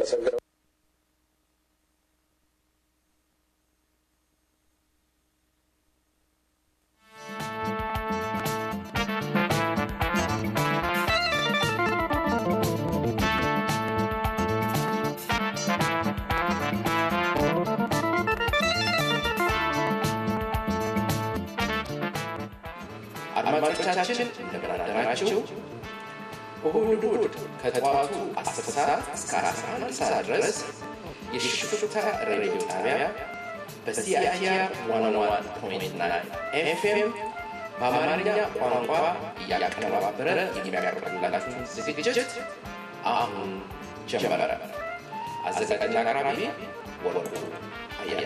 ማመሰግነው። አድማጮቻችን እንደምን አደራችሁ? እሁድ ከጠዋቱ 10 ሰዓት እስከ 11 ሰዓት ድረስ የሽፍታ ሬዲዮ ጣቢያ በሲአይቲአር 101.9 ኤፍኤም በአማርኛ ቋንቋ እያቀነባበረ የሚያቀርብላችሁ ዝግጅት አሁን ጀመረ። አዘጋጅና አቅራቢ ወርቁ አያለ።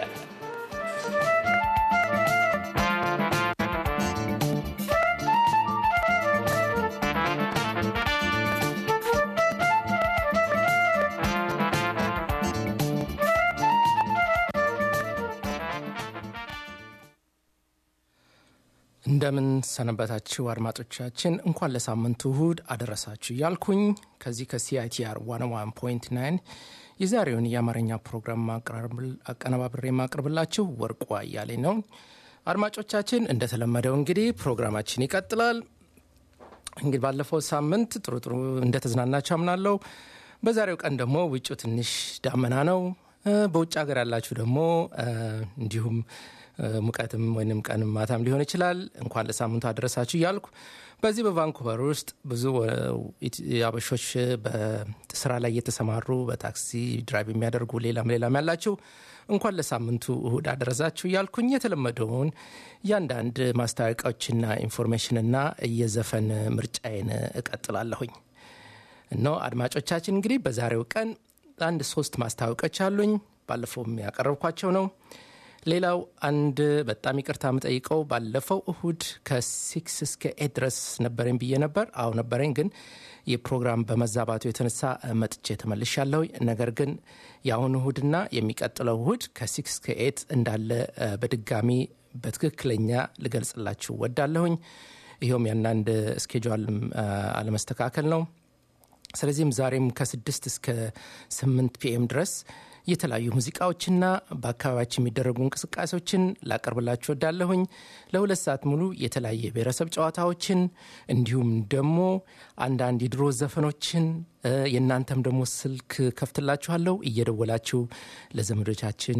እንደምን ሰነበታችሁ አድማጮቻችን። እንኳን ለሳምንቱ እሁድ አደረሳችሁ እያልኩኝ ከዚህ ከሲአይቲአር 101.9 የዛሬውን የአማርኛ ፕሮግራም አቀነባብሬ ማቅርብላችሁ ወርቁ አያሌ ነው። አድማጮቻችን እንደተለመደው እንግዲህ ፕሮግራማችን ይቀጥላል። እንግዲህ ባለፈው ሳምንት ጥሩ እንደተዝናናችሁ አምናለሁ። በዛሬው ቀን ደግሞ ውጭው ትንሽ ዳመና ነው። በውጭ ሀገር ያላችሁ ደግሞ እንዲሁም ሙቀትም ወይንም ቀንም ማታም ሊሆን ይችላል። እንኳን ለሳምንቱ አደረሳችሁ እያልኩ በዚህ በቫንኩቨር ውስጥ ብዙ አበሾች በስራ ላይ እየተሰማሩ በታክሲ ድራይቭ የሚያደርጉ ሌላም ያላችሁ እንኳን ለሳምንቱ እሁድ አደረሳችሁ እያልኩኝ የተለመደውን ያንዳንድ ማስታወቂያዎችና ኢንፎርሜሽንና የዘፈን ምርጫዬን እቀጥላለሁኝ። እነሆ አድማጮቻችን እንግዲህ በዛሬው ቀን 3 ማስታወቂያዎች አሉኝ። ባለፈውም ያቀረብኳቸው ነው። ሌላው አንድ በጣም ይቅርታ የምጠይቀው ባለፈው እሁድ ከ6 እስከ 8 ድረስ ነበረኝ ብዬ ነበር። አዎ ነበረኝ፣ ግን የፕሮግራም በመዛባቱ የተነሳ መጥቼ ተመልሻለሁ። ነገር ግን የአሁኑ እሁድና የሚቀጥለው እሁድ ከ6 እስከ 8 እንዳለ በድጋሚ በትክክለኛ ልገልጽላችሁ ወዳለሁኝ። ይኸውም ያንዳንድ ስኬጁል አለመስተካከል ነው። ስለዚህም ዛሬም ከ6 እስከ 8 ፒኤም ድረስ የተለያዩ ሙዚቃዎችና በአካባቢያችን የሚደረጉ እንቅስቃሴዎችን ላቀርብላችሁ ወዳለሁኝ። ለ2 ሰዓት ሙሉ የተለያየ ብሔረሰብ ጨዋታዎችን እንዲሁም ደግሞ አንዳንድ የድሮ ዘፈኖችን የእናንተም ደግሞ ስልክ ከፍትላችኋለሁ። እየደወላችሁ ለዘመዶቻችን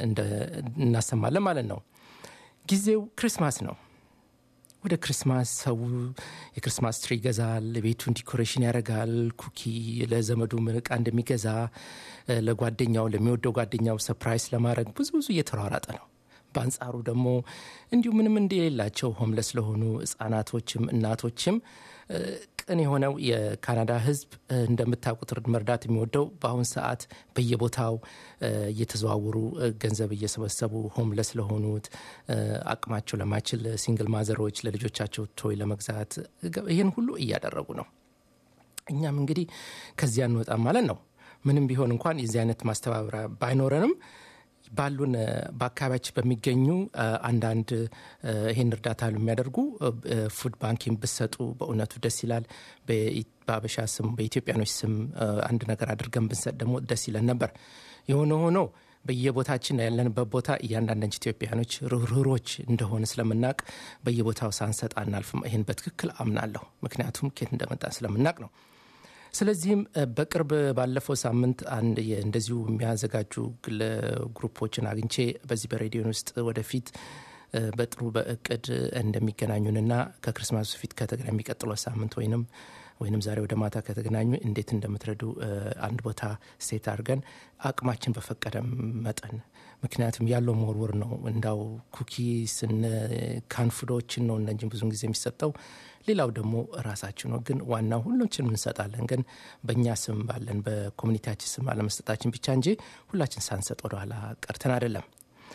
እናሰማለን ማለት ነው። ጊዜው ክሪስማስ ነው። ወደ ክሪስማስ ሰው የክሪስማስ ትሪ ይገዛል፣ ቤቱን ዲኮሬሽን ያደርጋል፣ ኩኪ ለዘመዱ ምርቃ እንደሚገዛ ለጓደኛው ለሚወደው ጓደኛው ሰርፕራይዝ ለማድረግ ብዙ እየተሯሯጠ ነው። በአንጻሩ ደግሞ እንዲሁ ምንም እንደሌላቸው ሆምለስ ለሆኑ ህጻናቶችም እናቶችም ቅን የሆነው የካናዳ ህዝብ እንደምታውቁት መርዳት የሚወደው በአሁን ሰዓት በየቦታው እየተዘዋወሩ ገንዘብ እየሰበሰቡ ሆምለስ ለሆኑት አቅማቸው ለማይችል ሲንግል ማዘሮች ለልጆቻቸው ቶይ ለመግዛት ይህን ሁሉ እያደረጉ ነው። እኛም እንግዲህ ከዚያ እንወጣም ማለት ነው። ምንም ቢሆን እንኳን የዚህ አይነት ማስተባበሪያ ባይኖረንም ባሉን በአካባቢያችን በሚገኙ አንዳንድ ይህን እርዳታ የሚያደርጉ ፉድ ባንኪንግ ብሰጡ በእውነቱ ደስ ይላል። በአበሻ ስም በኢትዮጵያኖች ስም አንድ ነገር አድርገን ብንሰጥ ደግሞ ደስ ይለን ነበር። የሆነ ሆኖ በየቦታችን ያለንበት ቦታ እያንዳንዳችን ኢትዮጵያኖች ርህሩህሮች እንደሆነ ስለምናቅ በየቦታው ሳንሰጥ አናልፍም። ይህን በትክክል አምናለሁ። ምክንያቱም ከየት እንደመጣን ስለምናቅ ነው። ስለዚህም በቅርብ ባለፈው ሳምንት አንድ እንደዚሁ የሚያዘጋጁ ግሩፖችን አግኝቼ በዚህ በሬዲዮን ውስጥ ወደፊት በጥሩ በእቅድ እንደሚገናኙንና ከክሪስማስ በፊት ከተገናኙ የሚቀጥለው ሳምንት ወይንም ዛሬ ወደ ማታ ከተገናኙ እንዴት እንደምትረዱ አንድ ቦታ ሴት አድርገን አቅማችን በፈቀደ መጠን ምክንያቱም ያለው መወርወር ነው። እንዳው ኩኪስ ካንፉዶችን ነው እንጂ ብዙውን ጊዜ የሚሰጠው ሌላው ደግሞ ራሳችን ነው። ግን ዋናው ሁሉንም እንሰጣለን። ግን በእኛ ስም ባለን በኮሚኒቲያችን ስም አለመስጠታችን ብቻ እንጂ ሁላችን ሳንሰጥ ወደኋላ ቀርተን አይደለም።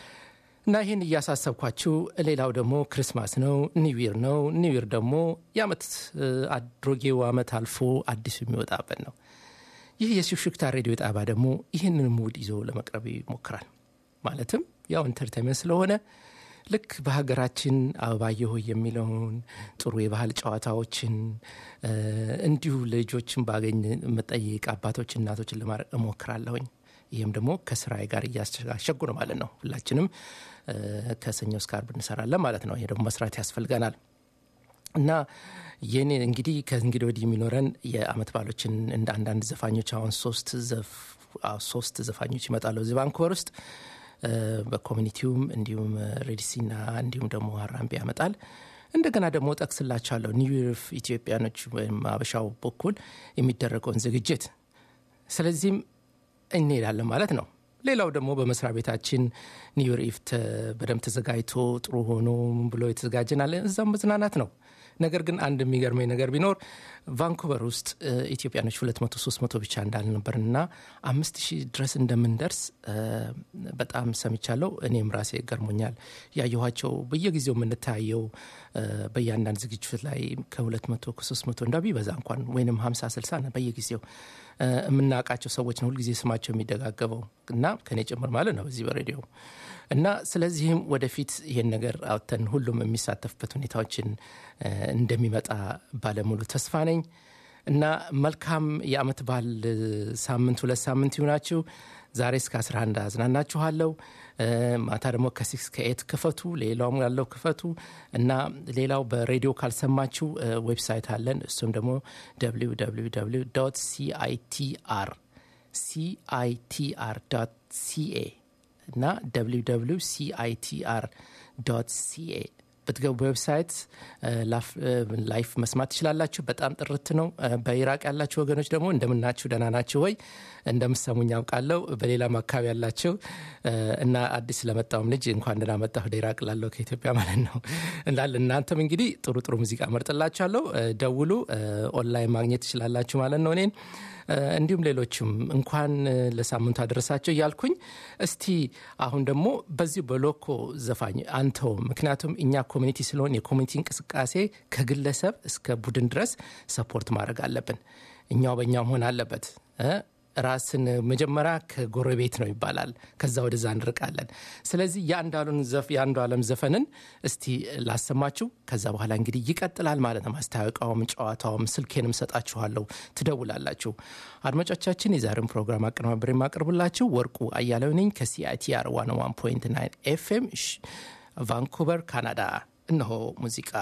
እና ይህን እያሳሰብኳችሁ ሌላው ደግሞ ክሪስማስ ነው፣ ኒውይር ነው። ኒውይር ደግሞ የዓመት አድሮጌው ዓመት አልፎ አዲሱ የሚወጣበት ነው። ይህ የሹክሹክታ ሬዲዮ ጣቢያ ደግሞ ይህንን ሙድ ይዞ ለመቅረብ ይሞክራል። ማለትም ያው ኢንተርቴይንመንት ስለሆነ ልክ በሀገራችን አበባየሁ የሚለውን ጥሩ የባህል ጨዋታዎችን እንዲሁ ልጆችን ባገኝ መጠይቅ አባቶች እናቶችን ለማድረግ እሞክራለሁኝ። ይህም ደግሞ ከስራዬ ጋር እያሸጋሸጉ ነው ማለት ነው። ሁላችንም ከሰኞ እስከ ዓርብ እንሰራለን ማለት ነው። ይሄ ደግሞ መስራት ያስፈልገናል እና የኔ እንግዲህ ከእንግዲህ ወዲህ የሚኖረን የአመት በዓሎችን እንደ አንዳንድ ዘፋኞች አሁን ሶስት ዘፋኞች ይመጣሉ እዚህ ቫንኩቨር ውስጥ በኮሚኒቲውም እንዲሁም ሬዲሲና እንዲሁም ደግሞ አራምቢ ያመጣል። እንደገና ደግሞ ጠቅስላችኋለሁ ኒው ይር ኢትዮጵያኖች ወይም አበሻው በኩል የሚደረገውን ዝግጅት። ስለዚህም እንሄዳለን ማለት ነው። ሌላው ደግሞ በመስሪያ ቤታችን ኒው ይር ኢቭ በደንብ ተዘጋጅቶ ጥሩ ሆኖ ብሎ የተዘጋጀናል። እዛም መዝናናት ነው። ነገር ግን አንድ የሚገርመኝ ነገር ቢኖር ቫንኩቨር ውስጥ ኢትዮጵያኖች 200-300 ብቻ እንዳልነበርና 5000 ድረስ እንደምንደርስ በጣም ሰምቻለሁ። እኔም ራሴ ገርሞኛል። ያየኋቸው በየጊዜው የምንታየው በእያንዳንድ ዝግጅት ላይ ከ200-300 እንዳቢበዛ እንኳን ወይንም 50-60 በየጊዜው የምናውቃቸው ሰዎች ነው ሁልጊዜ ስማቸው የሚደጋገበው እና ከኔ ጭምር ማለት ነው በዚህ በሬዲዮ እና ስለዚህም ወደፊት ይሄን ነገር አውጥተን ሁሉም የሚሳተፍበት ሁኔታዎችን እንደሚመጣ ባለሙሉ ተስፋ ነኝ እና መልካም የአመት በዓል ሳምንት 2 ሳምንት ይሁናችሁ። ዛሬ እስከ 11 አዝናናችኋለሁ። ማታ ደግሞ ከ6 እስከ 8 ክፈቱ። ሌላውም ያለው ክፈቱ እና ሌላው በሬዲዮ ካልሰማችሁ ዌብሳይት አለን። እሱም ደግሞ www.citr.ca እና www.citr.ca በትገቡ ዌብሳይት ላይፍ መስማት ትችላላችሁ። በጣም ጥርት ነው። በኢራቅ ያላችሁ ወገኖች ደግሞ እንደምናችሁ ደህና ናችሁ ወይ? እንደምሰሙኝ አውቃለሁ። በሌላም አካባቢ ያላችሁ እና አዲስ ለመጣውም ልጅ እንኳን ደህና መጣህ ወደ ኢራቅ ላለው ከኢትዮጵያ ማለት ነው እንዳል እናንተም እንግዲህ ጥሩ ጥሩ ሙዚቃ መርጥላችኋለሁ። ደውሉ፣ ኦንላይን ማግኘት ትችላላችሁ ማለት ነው እኔን እንዲሁም ሌሎችም እንኳን ለሳምንቱ አደረሳቸው እያልኩኝ እስቲ አሁን ደግሞ በዚህ በሎኮ ዘፋኝ አንተው ምክንያቱም እኛ ኮሚኒቲ ስለሆን የኮሚኒቲ እንቅስቃሴ ከግለሰብ እስከ ቡድን ድረስ ሰፖርት ማድረግ አለብን። እኛው በእኛው መሆን አለበት። ራስን መጀመሪያ ከጎረቤት ነው ይባላል። ከዛ ወደዛ እንርቃለን። ስለዚህ የአንዱ ዓለም ዘፈንን እስቲ ላሰማችሁ። ከዛ በኋላ እንግዲህ ይቀጥላል ማለት ነው። ማስታወቂያውም ጨዋታውም ስልኬንም ሰጣችኋለሁ፣ ትደውላላችሁ። አድማጮቻችን የዛሬውን ፕሮግራም አቀናብሬ የማቀርብላችሁ ወርቁ አያሌው ነኝ ከሲአይቲአር 101.9 ኤፍኤም ቫንኩቨር ካናዳ። እነሆ ሙዚቃ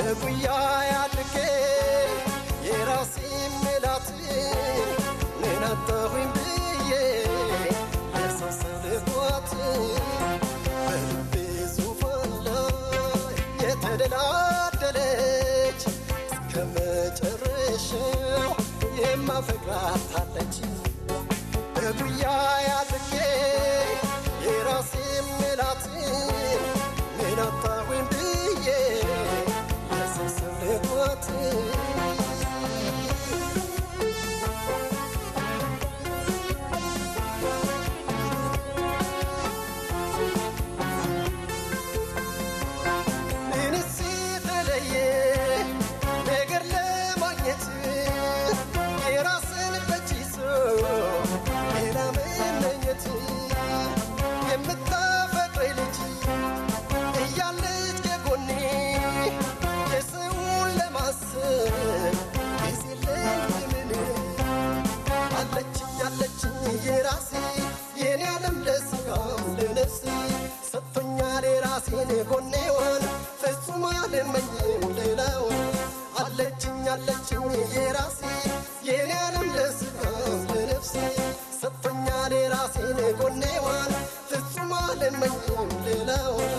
በጉያ ያድርጌ የራሴ መላት ነናጣሁኝ ብዬ ለሰሰልኳት በልቤ ዙፋን ላይ የተደላደለች እስከ መጨረሻው የማፈቅራት አለች በጉያ ያድርጌ የራሴ መላት ነናጣሁኝ ብዬ ለሰሰልኳት ጎኔዋን ፍጹም አልመኝም ሌላውን አለችኝ የራሴ የኔ ዓለም ለስጋም ለነፍሴ ሰጥቶኛል የራሴን ጎኔዋን ፍጹም አልመኝም ሌላውን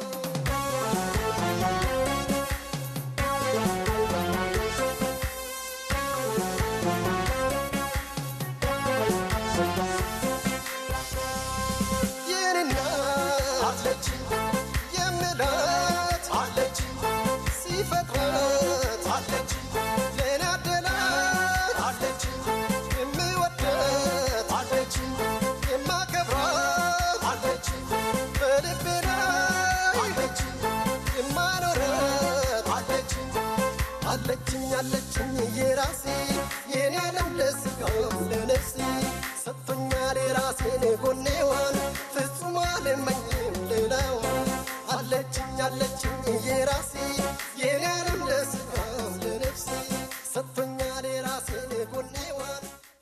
አለችኝ የራሴ የኔ ዓለም ለስጋም ለነፍሴ ሰጥቶኛል የራሴን ጎኔዋን ፍጹም አልመኝም ሌላውን አለችኝ የራሴ የኔ ዓለም ለስጋም ለነፍሴ ሰጥቶኛል የራሴን ጎኔዋን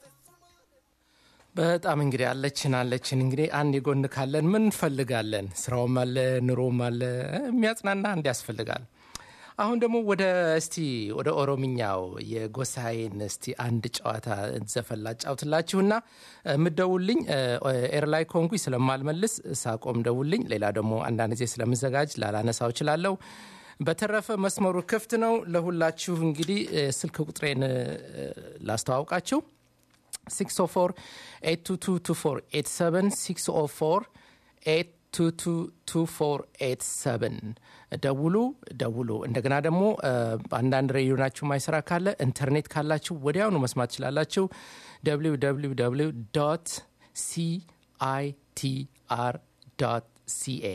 በጣም እንግዲህ አለችን እንግዲህ አንድ የጎን ካለን ምን ፈልጋለን ስራውም አለ ኑሮም አለ የሚያጽናና አንድ ያስፈልጋል አሁን ደግሞ ወደ ኦሮምኛው የጎሳዬን እስቲ አንድ ጨዋታ ዘፈላ ጫውትላችሁና ምደውልኝ ኤርላይ ኮንኩ ስለማልመልስ ሳቆም ደውልኝ ሌላ ደግሞ አንዳንድ ጊዜ ስለምዘጋጅ ላላነሳው እችላለሁ በተረፈ መስመሩ ክፍት ነው ለሁላችሁ እንግዲህ ስልክ ቁጥሬን ላስተዋውቃችሁ 604-822-2487 604-822-2487 ደውሉ እንደገና ደግሞ አንዳንድ ሬዲዮናችሁ ማይሰራ ካለ ኢንተርኔት ካላችሁ ወዲያውኑ መስማት ትችላላችሁ www.citr.ca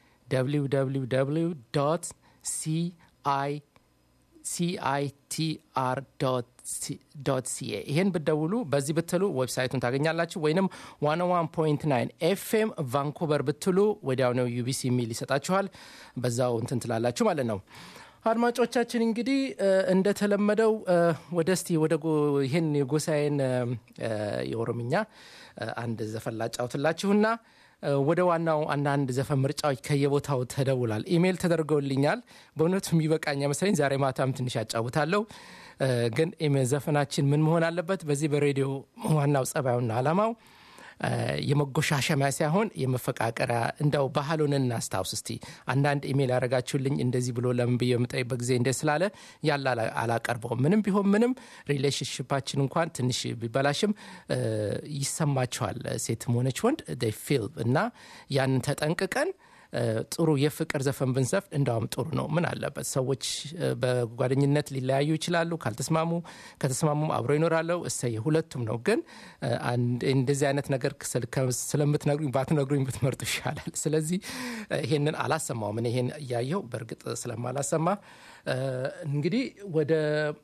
www.citr.ca ይሄን ብትደውሉ በዚህ ብትሉ ዌብሳይቱን ታገኛላችሁ ወይንም 101.9 FM ቫንኩቨር ብትሉ ወዲያው ነው UBC ሚል ይሰጣችኋል በዛው እንትን ትላላችሁ ማለት ነው አድማጮቻችን እንግዲህ እንደተለመደው ወደ ይሄን የጎሳዬን የኦሮምኛ አንድ ዘፈን ላጫውትላችሁና ወደ ዋናው አንዳንድ ዘፈን ምርጫዎች ከየቦታው ተደውላል ኢሜል ተደርገውልኛል በእውነቱ የሚበቃኝ መሰለኝ ዛሬ ማታም ትንሽ ያጫውታለሁ ግን ኢሜል ዘፈናችን ምን መሆን አለበት በዚህ በሬዲዮ ዋናው ጸባዩና አላማው የመጎሻሸማ ሳይሆን የመፈቃቀራ እንደው ባህሉን እናስታውስ እስቲ አንዳንድ ኢሜል ያረጋችሁልኝ እንደዚህ ብሎ ለምን በየምጣይ በጊዜ እንደስላለ ያላ አላቀርበው ምንም ቢሆን ምንም ሪሌሽንሺፓችን እንኳን ትንሽ ቢበላሽም ይሰማቸዋል ሴትም ሆነች ወንድ they feel እና ያን ተጠንቅቀን ጥሩ የፍቅር ዘፈን ብንዘፍ እንዳውም ጥሩ ነው ምን አለበት ሰዎች በጓደኝነት ሊለያዩ ይችላሉ ከተስማሙ አብረው ይኖራሉ እሰይ ሁለቱም ነው ግን እንደዚህ አይነት ነገር ስለምትነግሩኝ ባትነግሩኝ ብትመርጡ ይሻላል ስለዚህ ይሄንን አላሰማው ምን ይሄን ያየው በርግጥ ስለማላሰማ እንግዲህ ወደ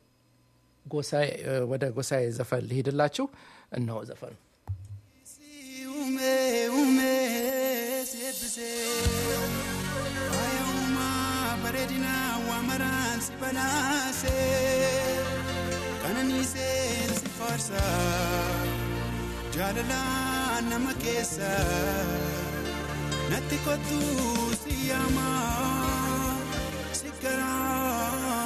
ጎሳዬ ዘፈን ልሄድላችሁ እነሆ ዘፈኑ ayuma baredina wa maran sibalase kanani se sifarsa jalala namakesa nati kotu siyama sikara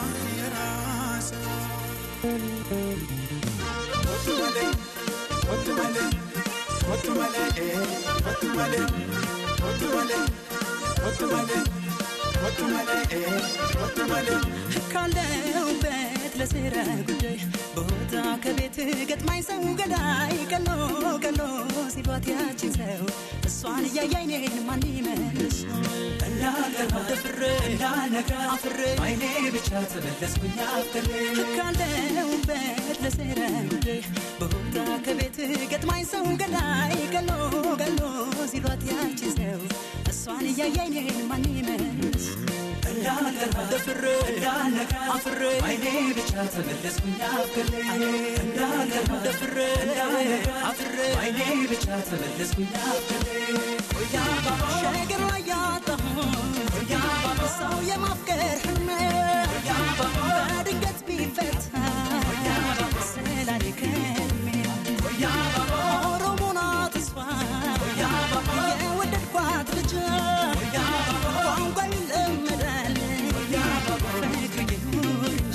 ካለሁበት ለስራ ጉዳይ ቦታ ከቤት ገጥማኝ ሰው ገዳይ ቀሎ ሲሏት ያችን ሰው እሷን እያየኝ እኔን ማን ይመልስ እንዳልገባ ደፍሬ እንዳልነጋ አፍሬ አይኔ ብቻ ተመለስኩኝ አፍሬ ካለሁበት ለስራ ጉዳይ ቦታ ከቤት ገጥማኝ ሰው ገዳይ ቀሎ ሲሏት ያችን ሰው እሷን እያየኝ እኔን ማን ይመልስ እንዳልገባ ደፍሬ እንዳልነጋ አፍሬ አይኔ ብቻ ተመለስኩኝ አፍሬ እንዳልገባ ደፍሬ እንዳልነጋ አፍሬ አይኔ ብቻ ተመለስኩኝ አፍሬ ኦያ ባባ ሸገር ላይ ያጣሁ ኦያ ባባ ሰው የማፍቀር ህልሜ ኦያ ባባ በድንገት ቢፈታ ኦያ ባባ ስላኔ ከልሜ ኦያ ባባ ኦሮሞና ተስፋ ኦያ ባባ የወደድኳት ልጅ ኦያ ባባ ቋንቋ ይለመዳል ኦያ ባባ ፍቅር ይኑር እንጂ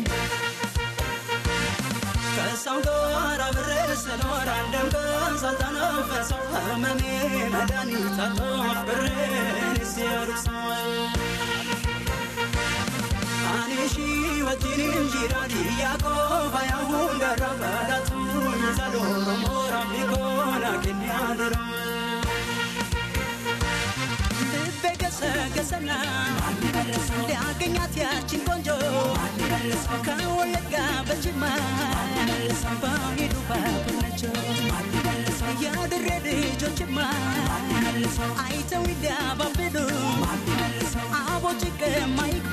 ከሰው ጋር አብሬ ስኖር አንድም ቀን ሳልተነፈሰው ህመሜ መድኃኒት አጥቶ አፍቅሬ ሲያርሰው አኔሺ ወጂን እንጂራዲ ያቆባ ያሁን ገረበዳቱ ይዛሎሮ ሞራ ቢጎና ከኛደራ ልቤ ገሰገሰና ሊያገኛት ያችን ቆንጆ ከወለጋ በጅማ ባሂዱ ባቡነቸው ያድሬ ልጆችማ አይተው ይዳባብሉ አቦጭ ከማይግባ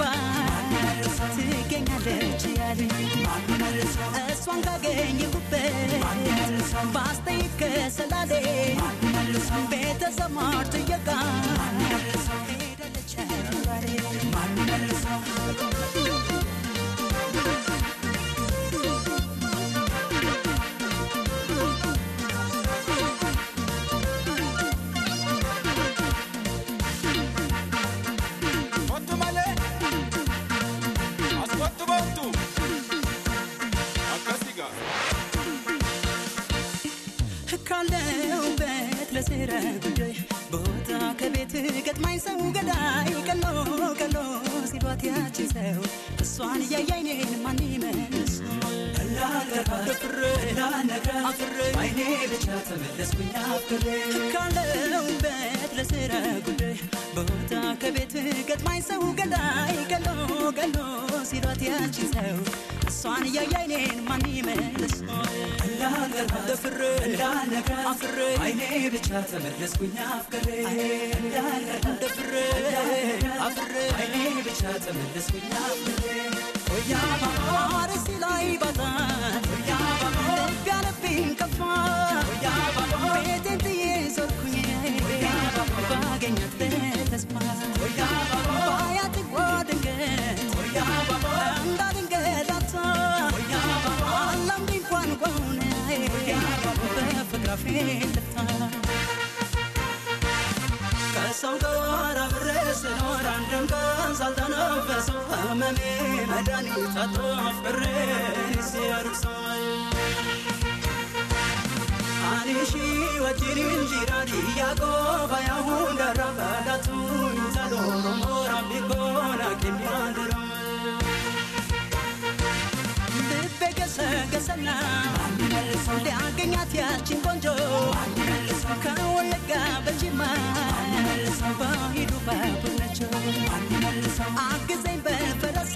ትገኛለች ያለኝ እሷን ካገኘሁበት ባስጠይቅ ከሰላሌ ቤተ ዘማር ትየቃ ሄዳለች ባሬ ካለሁበት ለስራ ጉዳይ ቦታ ከቤት ገጥማኝ ሰው ገዳይ ቀሎ ሲሏት ያችን ሰው እሷን እያየኝ እኔን ማን ይመልስ እንዳልገባ ደፍሬ እንዳልነጋ አፍሬ አይኔ ብቻ ተመለስኩኝ አፍሬ ካለሁበት ለስራ ጉዳይ ቦታ ከቤት ገጥማኝ ሰው ገዳይ ቀሎ ሲሏት ያችን ሰው እሷን እያየኝ እኔን ማን ይመልስ እንዳልገባ ደፍሬ እንዳልነጋ አፍሬ አይኔ ብቻ ተመለስኩኝ አፍሬ እንዳልገባ ደፍሬ አፍሬ አይኔ ብቻ ተመለስኩኝ አፍሬ ኦያ ባባ አርሲ ላይ ባታ ኦያ ባባ ልቤን ከፋ ኦያ ባባ ቤቴን ጥዬ ዞርኩኝ ኦያ ባባ ባገኛት በተስፋ ኦያ ባባ ባያት ጓድንገት ኦያ ባባ እንዳድንገት ኦያ ባባ አላምድ እንኳን ጓውን ኦያ ባባ በፍቅር አፌ ልፍታ ከሰው ጋር አብሬ ስኖር አንድም ቀን ሳልተነፈሰው ህመሜ መድኃኒት አጥቶ አፍቅሬ ሲያርሰው አኔሺ ወጂን እንጂራዲ ያቆባ ያሁን ገረበዳቱ ይዛሎሮ ሞራ ቢጎና ከኛደራ ልቤ ገሰገሰና ሊያገኛት ያችን ቆንጆ ከወለጋ በጅማ ባሂዱ ባቡነቸው አግዘኝ በፈረሴ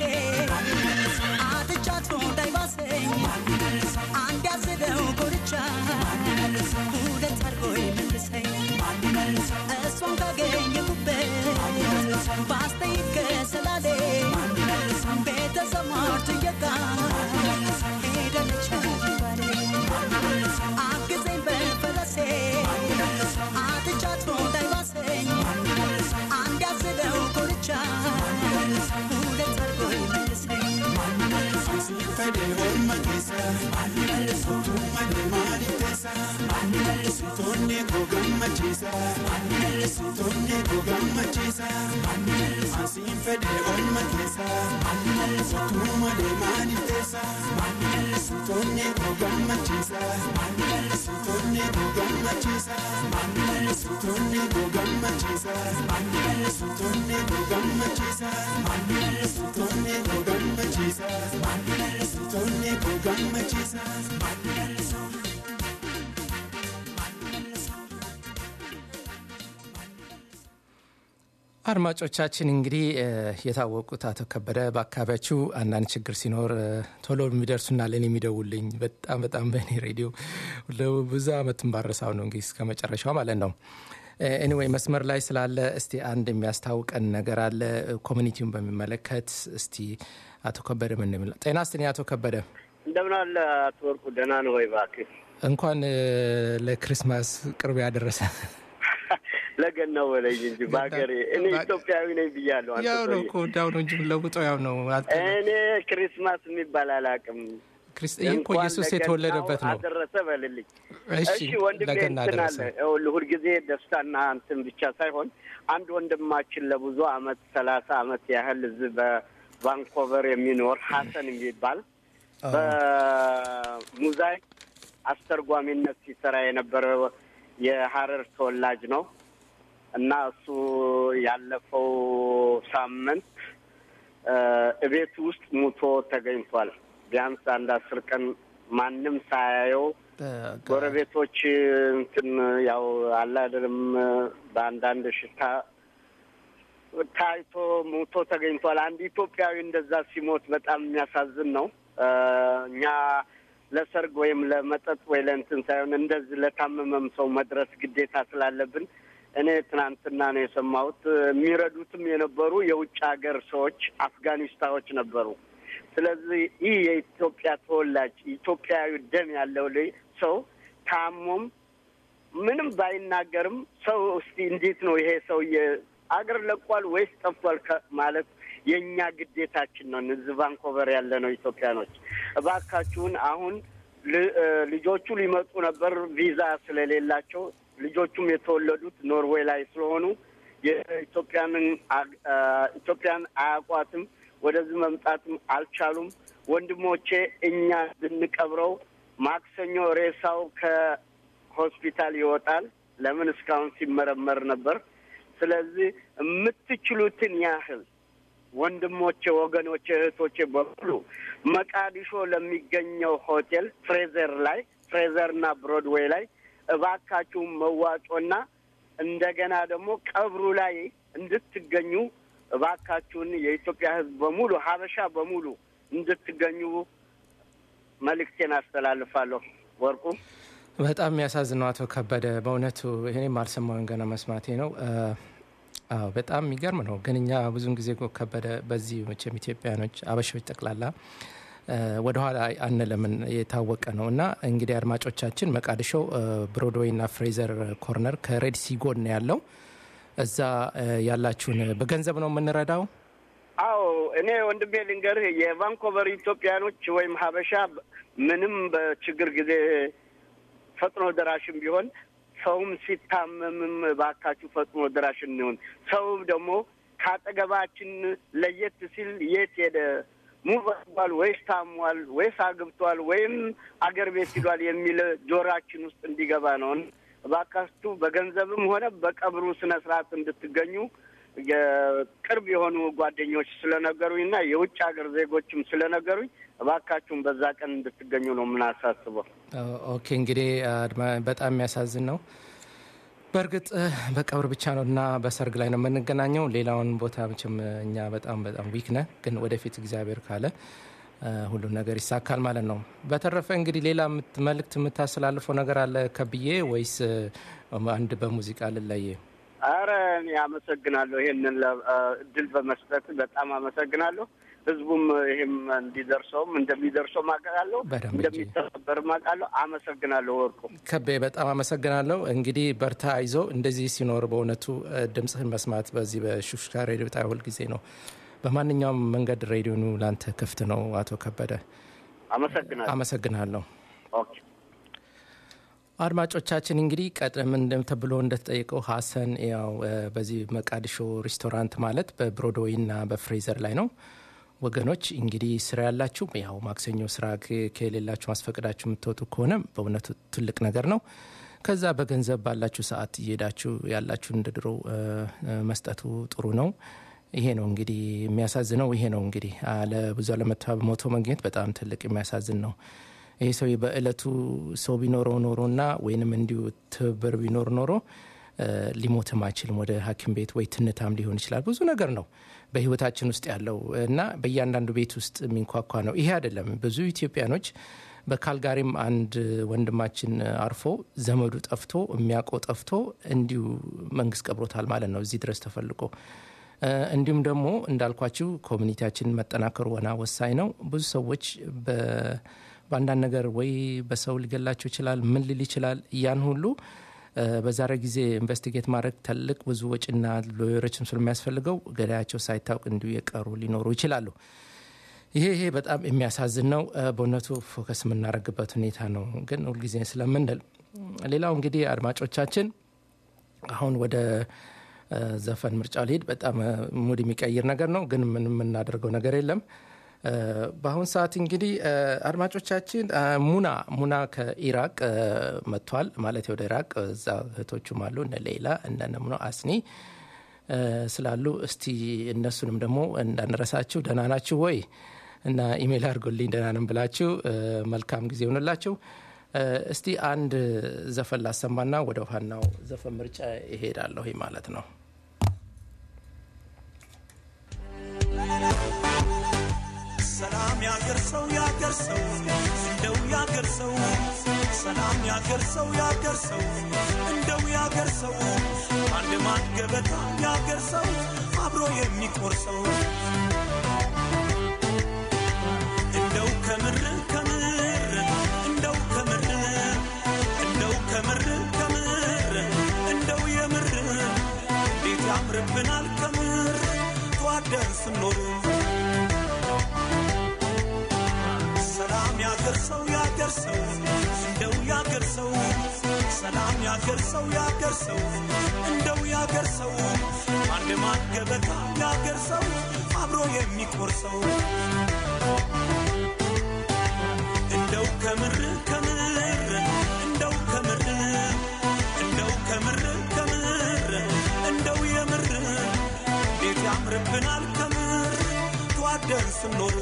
አትቻት እንዳይባሰኝ አንድ ያዝለው ጎርቻ ሁለት አድርጎ ይመልሰኝ እሷን ካገኘሁበት ባስጠይቅ ከሰላሌ ቤተ ዘማር ትየቃ ሄዳለች ባሬ አግዘኝ በፈረሴ አትቻት እንዳይባሰኝ አንድ ያዝለው ጎርቻ ሁለት አድርጎ ይመልሰኝ Fede orma kesa, sutuma de maritesa, sutonne kogama chesa, sutonne kogama chesa, asin fede orma kesa, sutuma de maritesa. gammachiisa manni balleessu tonni koo gammachiisa manni balleessu tonni koo gammachiisa manni balleessu tonni koo gammachiisa manni balleessu tonni koo gammachiisa manni balleessu tonni koo gammachiisa manni balleessu አድማጮቻችን እንግዲህ የታወቁት አቶ ከበደ በአካባቢያችሁ አንዳንድ ችግር ሲኖር ቶሎ የሚደርሱና ለኔ የሚደውልኝ በጣም በእኔ ሬዲዮ ለብዙ ዓመት ባረሳው ነው እንግዲህ እስከ መጨረሻው ማለት ነው። ኤኒዌይ መስመር ላይ ስላለ እስቲ አንድ የሚያስታውቀን ነገር አለ ኮሚኒቲውን በሚመለከት እስቲ አቶ ከበደ ምን ነው? ጤና ይስጥልኝ አቶ ከበደ። እንደምን አለ አቶ ወርቁ? ደህና ነው ወይ? እባክህ እንኳን ለክሪስማስ ቅርብ ያደረሰ ለገናው ወለኝ እንጂ ባገሬ እኔ ኢትዮጵያዊ ነኝ ብያለሁ። አንተ ያው ነው እኮ ዳው ነው እንጂ ለውጦ ያው ነው። እኔ ክሪስማስ የሚባል አላውቅም። ክርስቲያን እኮ ኢየሱስ የተወለደበት ነው። አደረሰ በልልኝ። እሺ ወንድሜ እንትናለ ሁሉ ጊዜ ደስታና እንትን ብቻ ሳይሆን አንድ ወንድማችን ለብዙ አመት 30 አመት ያህል እዚህ በቫንኮቨር የሚኖር ሐሰን የሚባል በሙዛይክ አስተርጓሚነት ሲሰራ የነበረ የሐረር ተወላጅ ነው እና እሱ ያለፈው ሳምንት እቤት ውስጥ ሙቶ ተገኝቷል። ቢያንስ አንድ 10 ቀን ማንም ሳያየው ጎረቤቶች እንትን ያው አላደረም በአንዳንድ ሽታ ታይቶ ሙቶ ተገኝቷል። አንድ ኢትዮጵያዊ እንደዛ ሲሞት በጣም የሚያሳዝን ነው። እኛ ለሰርግ ወይም ለመጠጥ ወይ ለእንትን ሳይሆን እንደዚህ ለታመመም ሰው መድረስ ግዴታ ስላለብን እኔ ትናንትና ነው የሰማሁት። የሚረዱትም የነበሩ የውጭ ሀገር ሰዎች አፍጋኒስታኖች ነበሩ። ስለዚህ ይህ የኢትዮጵያ ተወላጅ ኢትዮጵያዊ ደም ያለው ሰው ታሞም ምንም ባይናገርም ሰው እስቲ እንዴት ነው ይሄ ሰው አገር ለቋል ወይስ ጠፍቷል ማለት የኛ ግዴታችን ነው። እዚህ ቫንኮቨር ያለ ነው ኢትዮጵያኖች እባካችሁን አሁን ልጆቹ ሊመጡ ነበር ቪዛ ስለሌላቸው ልጆቹም የተወለዱት ኖርዌይ ላይ ስለሆኑ ኢትዮጵያን አያቋትም ወደዚህ መምጣትም አልቻሉም። ወንድሞቼ እኛ ብንቀብረው ማክሰኞ ሬሳው ከሆስፒታል ይወጣል። ለምን እስካሁን ሲመረመር ነበር። ስለዚህ የምትችሉትን ያህል ወንድሞቼ፣ ወገኖቼ፣ እህቶቼ በሙሉ መቃዲሾ ለሚገኘው ሆቴል ፍሬዘርና ብሮድዌይ ላይ እባካችሁ መዋጮና እንደገና ደግሞ ቀብሩ ላይ እንድትገኙ እባካችሁን የኢትዮጵያ ሕዝብ በሙሉ ሀበሻ በሙሉ እንድትገኙ መልእክቴን አስተላልፋለሁ። ወርቁ በጣም የሚያሳዝነው አቶ ከበደ በእውነቱ ይሄኔም አልሰማሁም ገና መስማቴ ነው። አዎ በጣም የሚገርም ነው። ግን እኛ ብዙን ጊዜ ከበደ በዚህ መቼም ኢትዮጵያኖች አበሾች ጠቅላላ ወደኋላ አንለምን የታወቀ ነው። እና እንግዲህ አድማጮቻችን መቃዲሾ ብሮድዌይ እና ፍሬዘር ኮርነር ከሬድ ሲ ጎን ያለው እዛ ያላችሁን በገንዘብ ነው የምንረዳው። አዎ እኔ ወንድሜ ልንገርህ የቫንኮቨር ኢትዮጵያኖች ወይም ሀበሻ ምንም በችግር ጊዜ ፈጥኖ ደራሽም ቢሆን ሰውም ሲታመምም ባካችሁ ፈጥኖ ደራሽ እንሆን። ሰው ደግሞ ካጠገባችን ለየት ሲል የት ሄደ ሙባል ወይስ ታሟል ወይስ አግብቷል ወይም አገር ቤት ሄዷል የሚል ጆሮአችን ውስጥ እንዲገባ ነው። ባካችሁ በገንዘብም ሆነ በቀብሩ ስነ ስርዓት እንድትገኙ ቅርብ የሆኑ ጓደኞች ስለነገሩኝና የውጭ ሀገር ዜጎችም ስለነገሩኝ እባካችሁን በዛ ቀን እንድትገኙ ነው የምናሳስበው። ኦኬ እንግዲህ በጣም የሚያሳዝን ነው። በእርግጥ በቀብር ብቻ ነው እና በሰርግ ላይ ነው የምንገናኘው። ሌላውን ቦታ መቼም እኛ በጣም ዊክ ነን፣ ግን ወደፊት እግዚአብሔር ካለ ሁሉም ነገር ይሳካል ማለት ነው። በተረፈ እንግዲህ ሌላ መልእክት የምታስተላልፈው ነገር አለ ከብዬ ወይስ አንድ በሙዚቃ ልለየ? አረ እኔ አመሰግናለሁ። ይሄንን እድል በመስጠት በጣም አመሰግናለሁ። ህዝቡም ይሄም እንዲደርሰውም እንደሚደርሰው ማቀላለሁ እንደሚተባበር ማቀላለሁ። አመሰግናለሁ ወርቁ ከቤ በጣም አመሰግናለሁ። እንግዲህ በርታ አይዞ። እንደዚህ ሲኖር በእውነቱ ድምጽህን መስማት በዚህ በሹክሹክታ ሬዲዮ ጣቢያ ሁል ጊዜ ነው። በማንኛውም መንገድ ሬዲዮኑ ላንተ ክፍት ነው አቶ ከበደ። አመሰግናለሁ። ኦኬ አድማጮቻችን እንግዲህ ቀደም እንደተብሎ እንደተጠየቀው ሐሰን ያው በዚህ መቃዲሾ ሬስቶራንት ማለት በብሮድዌይ እና በፍሬዘር ላይ ነው። ወገኖች እንግዲህ ስራ ያላችሁ ያው ማክሰኞ ስራ ከሌላችሁ ማስፈቀዳችሁ የምትወጡ ከሆነ በእውነቱ ትልቅ ነገር ነው። ከዛ በገንዘብ ባላችሁ ሰዓት እየሄዳችሁ ያላችሁ እንደድሮ መስጠቱ ጥሩ ነው። ይሄ ነው እንግዲህ የሚያሳዝነው። ይሄ ነው እንግዲህ ለብዙ ሞቶ መገኘት በጣም ትልቅ የሚያሳዝን ነው። ይሄ ሰው በእለቱ ሰው ቢኖረው ኖሮና ወይንም እንዲሁ ትብብር ቢኖር ኖሮ ሊሞትም አይችልም። ወደ ሐኪም ቤት ወይ ትንታም ሊሆን ይችላል። ብዙ ነገር ነው በህይወታችን ውስጥ ያለው እና በእያንዳንዱ ቤት ውስጥ የሚንኳኳ ነው። ይሄ አይደለም ብዙ ኢትዮጵያኖች በካልጋሪም አንድ ወንድማችን አርፎ ዘመዱ ጠፍቶ የሚያውቀው ጠፍቶ እንዲሁ መንግስት ቀብሮታል ማለት ነው እዚህ ድረስ ተፈልጎ። እንዲሁም ደግሞ እንዳልኳችሁ ኮሚኒቲያችን መጠናከሩ ወሳኝ ነው። ብዙ ሰዎች በአንዳንድ ነገር ወይ በሰው ሊገላቸው ይችላል ምን ሊል ይችላል። ያን ሁሉ በዛሬ ጊዜ ኢንቨስቲጌት ማድረግ ትልቅ ብዙ ወጪና ሎየሮችም ስለሚያስፈልገው ገዳያቸው ሳይታወቅ እንዲሁ የቀሩ ሊኖሩ ይችላሉ። ይሄ በጣም የሚያሳዝን ነው። በእውነቱ ፎከስ የምናደርግበት ሁኔታ ነው ግን ሁልጊዜ ስለምንል። ሌላው እንግዲህ አድማጮቻችን አሁን ወደ ዘፈን ምርጫ ሊሄድ በጣም ሙድ የሚቀይር ነገር ነው ግን ምን የምናደርገው ነገር የለም። በአሁን ሰዓት እንግዲህ አድማጮቻችን ሙና ከኢራቅ መጥቷል ማለት ወደ ኢራቅ እዛ እህቶቹም አሉ እነ ሌላ እነ ሙና አስኒ ስላሉ እስቲ እነሱንም ደግሞ እንዳንረሳችሁ ደህና ናችሁ ወይ እና ኢሜል አድርጉልኝ ደህና ነን ብላችሁ መልካም ጊዜ ይሁንላችሁ። እስቲ አንድ ዘፈን ላሰማና ወደ ዋናው ዘፈን ምርጫ ይሄዳለሁ ማለት ነው። ሰላም ያገርሰው እንደው ያገርሰው ሰላም ያገርሰው እንደው ያገርሰው አንድ ማን ገበታ ያገርሰው አብሮ የሚቆርሰው እንደው ከምር እንደው የምር እንዴት ያምርብናል ከምር ተዋደን ስንኖር ሰላም ያገርሰው እንደው ያገርሰው ሰላም ያገርሰው እንደው ያገርሰው አንድ ማን ገበታ ያገርሰው አብሮ የሚቆርሰው እንደው ከምር እንደው የምር እንዴት ያምርብናል ከምር ተዋደን ስንኖር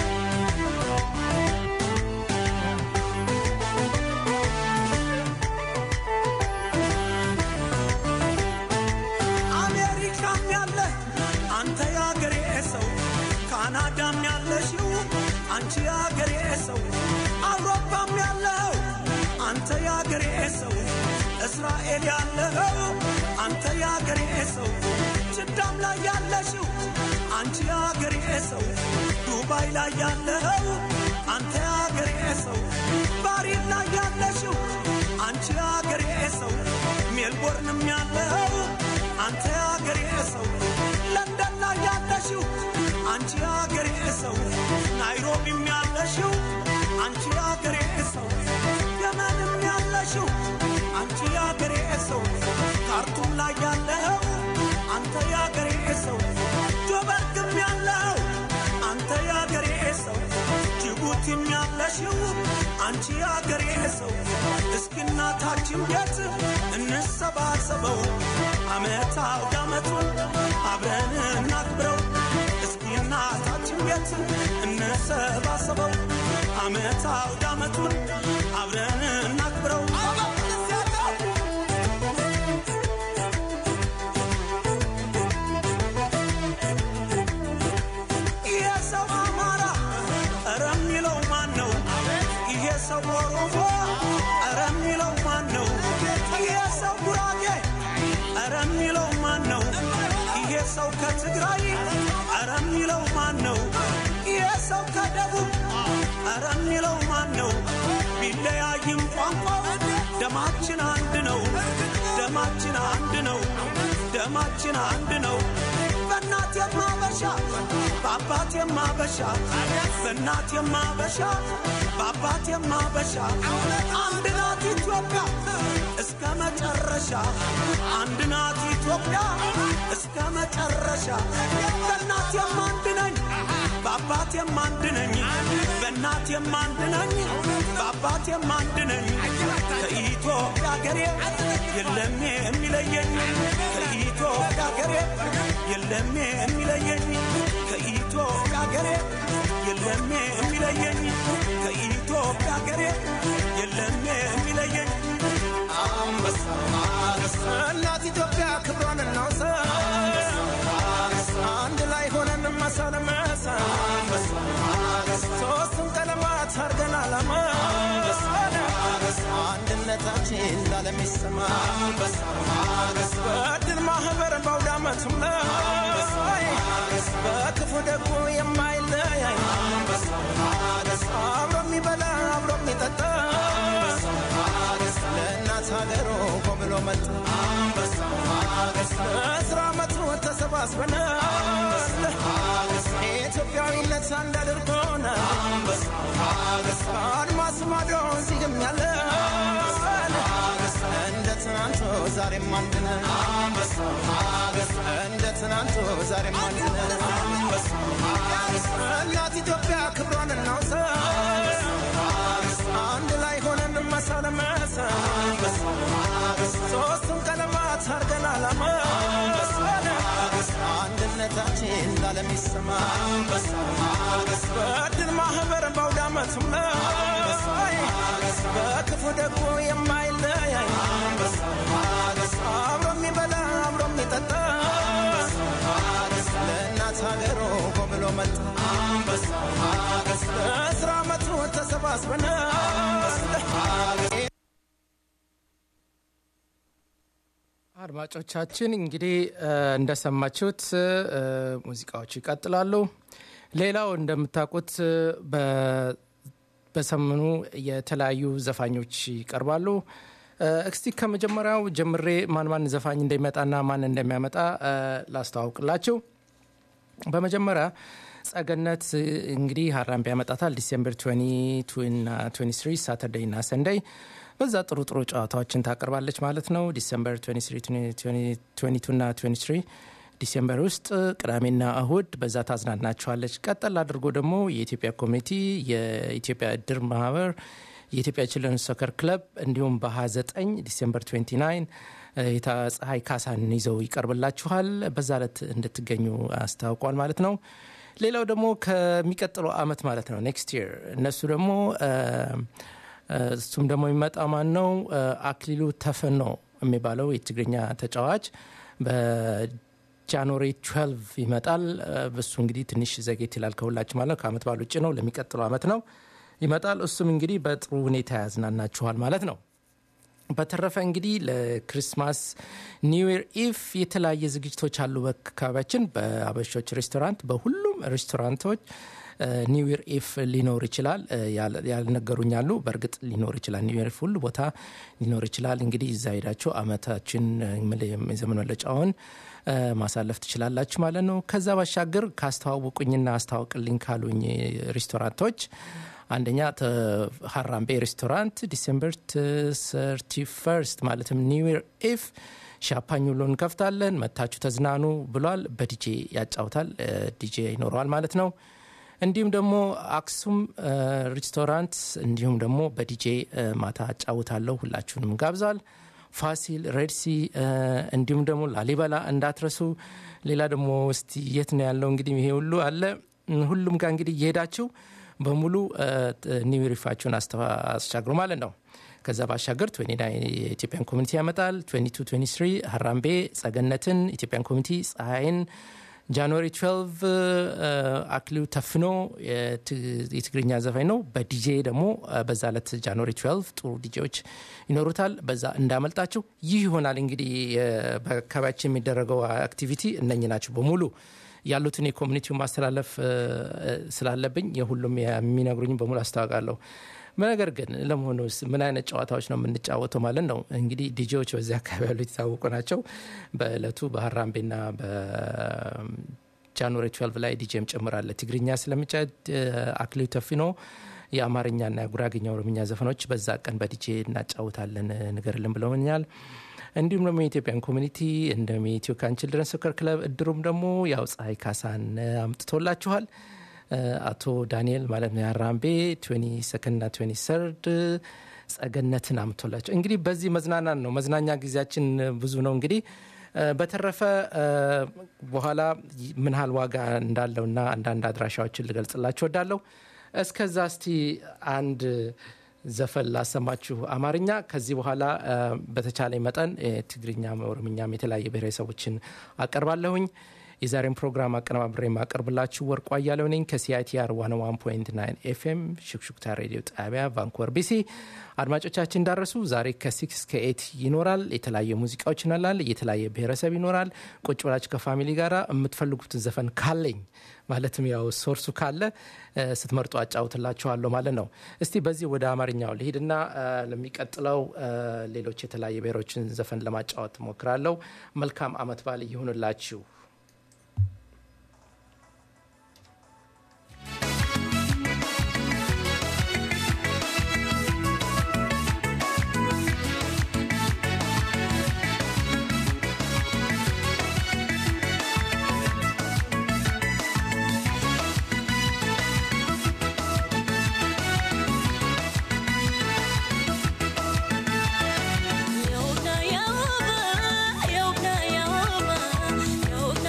አሜሪካም ያለ አንተ ያገሬ ሰው ካናዳም ያለሽው አንቺ ያገሬ ሰው አውሮፓም ያለው አንተ ያገሬ ሰው እስራኤል ያለው አንተ ያገሬ ሰው ጅዳም ላይ ያለሽው አንቺ ያገሬ ሰው ዱባይ ላይ ያለው አንተ ያገሬ ሰው ባሪን ላይ ያለሽው አንቺ ያገሬ ሰው ሜልቦርንም ያለው አንተ ያገሬ ሰው ለንደን ላይ ያለሽው አንቺ ያገሬ ሰው ናይሮቢም ያለሽው አንቺ ያገሬ ሰው የመንም ያለሽው አንቺ ያገሬ ሰው ካርቱም ላይ ያለው አንተ ያገሬ ሰው ጆበርግም ያለው አንተ ያገሬ ሰው ጅቡቲም ያለሽው አንቺ ያገሬ ሰው እስኪ እናታችን ቤት እንሰባሰበው አመት አውደ ዓመቱን አብረን እናክብረው እስኪ እናታችን ቤት እንሰባሰበው አመት አውደ ዓመቱን አብረን እናክብረው ሰው ኦሮሞ ኧረ የሚለው ማን ነው? ይሄ ሰው ጉራጌ ኧረ የሚለው ማን ነው? ይሄ ሰው ከትግራይ ኧረ የሚለው ማን ነው? ይሄ ሰው ከደቡብ ኧረ የሚለው ማን ነው? ቢለያይም ቋንቋው ደማችን አንድ ነው። ደማችን አንድ ነው። ደማችን አንድ ነው። በእናት የማበሻ በአባት የማበሻ በእናት የማበሻ በአባት የማበሻ አንድ ናት ኢትዮጵያ እስከ መጨረሻ አንድ ናት ኢትዮጵያ እስከ መጨረሻ በእናት የማንድ ነኝ በአባት የማንድ ነኝ በእናት የማንድ ነኝ በአባት የማንድ ነኝ ከኢትዮጵያ ሀገሬ የለም የሚለየኝ ከኢትዮጵያ ሀገሬ የለም የሚለየኝ ከኢትዮጵያ ሀገሬ የለም የሚለየኝ ከኢትዮጵያ ሀገሬ የለም የሚለየኝ አንበሳ እናት ኢትዮጵያ ክብሯን እናውሳ አንድ ላይ ሆነን መሰለመሰ ሶስቱን ቀለማት አርገን አላማ አንድነታችን ላለም ይሰማ በድል ማህበር በአውዳመቱም ላይ በክፉ ደጉ የማይለያይ አብሮ የሚበላ አብሮ የሚጠጣ ለእናት ሀገሩ ኮብሎ መጣ ለስራ መቱ ተሰባስበን ኢትዮጵያዊነት አንድ አድርጎን አድማስ ማዶ እዚህም ያለ እንደ ትናንቱ ዛሬም አንድ ነን እንደ ትናንቱ ዛሬም አንድ ነን እናት ኢትዮጵያ ክብሯን እናውሳ አንድ ላይ ሆነን መሰለመሰ ሶስቱን ቀለማት አርገን አላማ አንድነታችን ላለም ይሰማ በድል ማህበር በአውዳመቱም ላይ በክፉ ደጉ የማይለያይ አብሮ የሚበላ አብሮ የሚጠጣ ለእናት ሀገሩ ኮብሎ መጣ ለስራ መቱ ተሰባስበን አድማጮቻችን እንግዲህ እንደሰማችሁት ሙዚቃዎቹ ይቀጥላሉ። ሌላው እንደምታውቁት በሰሞኑ የተለያዩ ዘፋኞች ይቀርባሉ። እስቲ ከመጀመሪያው ጀምሬ ማን ዘፋኝ እንደሚመጣና ማን እንደሚያመጣ ላስተዋውቅላችሁ። በመጀመሪያ ጸገነት እንግዲህ ሀራምቤ ያመጣታል ዲሴምበር 23 ሳተርዴይ እና ሰንዴይ በዛ ጥሩ ጨዋታዎችን ታቀርባለች ማለት ነው። ዲሴምበር 22 እና 23 ዲሴምበር ውስጥ ቅዳሜና እሁድ በዛ ታዝናናችኋለች። ቀጠል አድርጎ ደግሞ የኢትዮጵያ ኮሚኒቲ፣ የኢትዮጵያ እድር ማህበር፣ የኢትዮጵያ ችልድረን ሶከር ክለብ እንዲሁም በ29 ዲሴምበር 29 ፀሐይ ካሳን ይዘው ይቀርብላችኋል። በዛ ዕለት እንድትገኙ አስታውቋል ማለት ነው። ሌላው ደግሞ ከሚቀጥለው አመት ማለት ነው ኔክስት ይር እነሱ ደግሞ እሱም ደግሞ የሚመጣ ማን ነው? አክሊሉ ተፈኖ የሚባለው የትግርኛ ተጫዋች በጃንዋሪ 12 ይመጣል። በሱ እንግዲህ ትንሽ ዘጌት ይላል ከሁላችሁ ማለት ነው። ከአመት በዓል ውጭ ነው፣ ለሚቀጥለው አመት ነው ይመጣል። እሱም እንግዲህ በጥሩ ሁኔታ ያዝናናችኋል ማለት ነው። በተረፈ እንግዲህ ለክሪስማስ ኒው ኢየር ኢቭ የተለያየ ዝግጅቶች አሉ በአካባቢያችን በአበሾች ሬስቶራንት፣ በሁሉም ሬስቶራንቶች ኒው ኢየር ኢቭ ሊኖር ይችላል። ያልነገሩኛሉ በእርግጥ ሊኖር ይችላል። ኒው ኢየር ኢቭ ሁሉ ቦታ ሊኖር ይችላል። እንግዲህ እዛ ሄዳችሁ አመታችን የዘመን መለጫውን ማሳለፍ ትችላላችሁ ማለት ነው። ከዛ ባሻገር ካስተዋወቁኝና አስተዋውቅልኝ ካሉኝ ሬስቶራንቶች አንደኛ ሀራምቤ ሬስቶራንት ዲሴምበር 31 ማለትም ኒው ኢየር ኢቭ ሻምፓኝ ሁሉ እንከፍታለን፣ መታችሁ ተዝናኑ ብሏል። በዲጄ ያጫውታል፣ ዲጄ ይኖረዋል ማለት ነው። እንዲሁም ደግሞ አክሱም ሬስቶራንት እንዲሁም ደግሞ በዲጄ ማታ አጫውታለሁ፣ ሁላችሁንም ጋብዛል። ፋሲል ሬድሲ እንዲሁም ደግሞ ላሊበላ እንዳትረሱ። ሌላ ደግሞ እስቲ የት ነው ያለው? እንግዲህ ይሄ ሁሉ አለ። ሁሉም ጋር እንግዲህ እየሄዳችሁ በሙሉ ኒው ኢየር ኢቫችሁን አስቻግሩ ማለት ነው። ከዛ ባሻገር 29 የኢትዮጵያን ኮሚኒቲ ያመጣል። 22 23 ሀራምቤ ጸገነትን፣ ኢትዮጵያን ኮሚኒቲ ፀሐይን፣ ጃንዋሪ 12 አክሊሉ ተፍኖ የትግርኛ ዘፋኝ ነው። በዲጄ ደግሞ በዛ ዕለት ጃንዋሪ 12 ጥሩ ዲጄዎች ይኖሩታል። በዛ እንዳመልጣችሁ። ይህ ይሆናል እንግዲህ በአካባቢያችን የሚደረገው አክቲቪቲ እነኚህ ናቸው በሙሉ ያሉትን የኮሚኒቲው ማስተላለፍ ስላለብኝ የሁሉም የሚነግሩኝ በሙሉ አስተዋውቃለሁ። ነገር ግን ለመሆኑ ምን አይነት ጨዋታዎች ነው የምንጫወተው ማለት ነው? እንግዲህ ዲጄዎች በዚህ አካባቢ ያሉት የታወቁ ናቸው። በእለቱ በሀራምቤና በጃንዋሪ 12 ላይ ዲጄም ጨምራለ። ትግርኛ ስለሚጫወት አክሊሉ ተፍኖ የአማርኛና የጉራግኛ ኦሮምኛ ዘፈኖች በዛ ቀን በዲጄ እናጫውታለን ንገርልን ብለውኛል። እንዲሁም ደግሞ የኢትዮጵያን ኮሚኒቲ እንደም የኢትዮጵያን ችልድረን ሶከር ክለብ እድሩም ደግሞ ያው ፀሐይ ካሳን አምጥቶላችኋል። አቶ ዳንኤል ማለት ነው ያራምቤ 22nd እና 23rd ጸገነትን አምጥቶላቸው እንግዲህ በዚህ መዝናናን ነው መዝናኛ ጊዜያችን ብዙ ነው እንግዲህ በተረፈ በኋላ ምን ያህል ዋጋ እንዳለውና አንዳንድ አድራሻዎችን ልገልጽላችሁ ወዳለሁ እስከዛ እስቲ አንድ ዘፈን ላሰማችሁ አማርኛ ከዚህ በኋላ በተቻለ መጠን ትግርኛ ኦሮምኛም የተለያየ ብሔረሰቦችን አቀርባለሁኝ የዛሬን ፕሮግራም አቀናብሬ ማቀርብላችሁ ወርቁ አያሌው ነኝ ከሲአይቲአር 101.9 ኤፍኤም ሹክሹክታ ሬዲዮ ጣቢያ ቫንኩቨር ቢሲ አድማጮቻችን እንዳረሱ ዛሬ ከ6 እስከ 8 ይኖራል የተለያየ ሙዚቃዎች ይኖራል የተለያየ ብሔረሰብ ይኖራል ቁጭ ብላችሁ ከፋሚሊ ጋራ የምትፈልጉትን ዘፈን ካለኝ ማለትም ያው ሶርሱ ካለ ስትመርጡ አጫውትላችኋለሁ ማለት ነው እስቲ በዚህ ወደ አማርኛው ልሂድና ለሚቀጥለው ሌሎች የተለያየ ብሔሮችን ዘፈን ለማጫወት ሞክራለሁ መልካም አመት በዓል ይሁንላችሁ Yo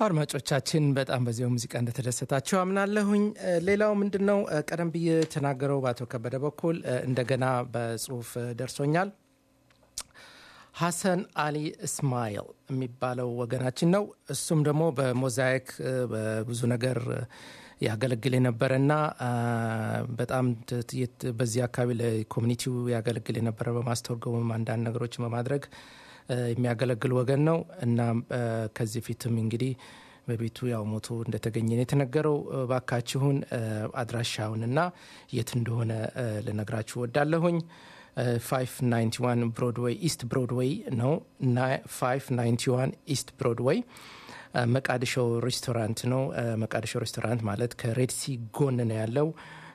አድማጮቻችን በጣም በዚያው ሙዚቃ እንደተደሰታችሁ አምናለሁኝ። ሌላው ምንድነው ቀደም ብዬ ተናገረው ባቶ ከበደ በኩል እንደገና በጽሁፍ ደርሶኛል። ሐሰን አሊ እስማኤል የሚባለው ወገናችን ነው። እሱም ደግሞ በሞዛይክ በብዙ ነገር ያገለግል የነበረና በጣም በዚህ አካባቢ ለኮሚኒቲው ያገለግል የነበረ በማስተርጎም አንዳንድ ነገሮች በማድረግ የሚያገለግል ወገን ነው እና ከዚህ ፊትም እንግዲህ በቤቱ ያው ሞቶ እንደተገኘ ነው የተነገረው። ባካችሁን አድራሻውንና የት እንደሆነ ልነግራችሁ ወዳለሁኝ። 591 ብሮድዌይ ኢስት ብሮድዌይ ነው እና 591 ኢስት ብሮድዌይ መቃዲሾ ሬስቶራንት ነው። መቃዲሾ ሬስቶራንት ማለት ከሬድሲ ጎን ነው ያለው።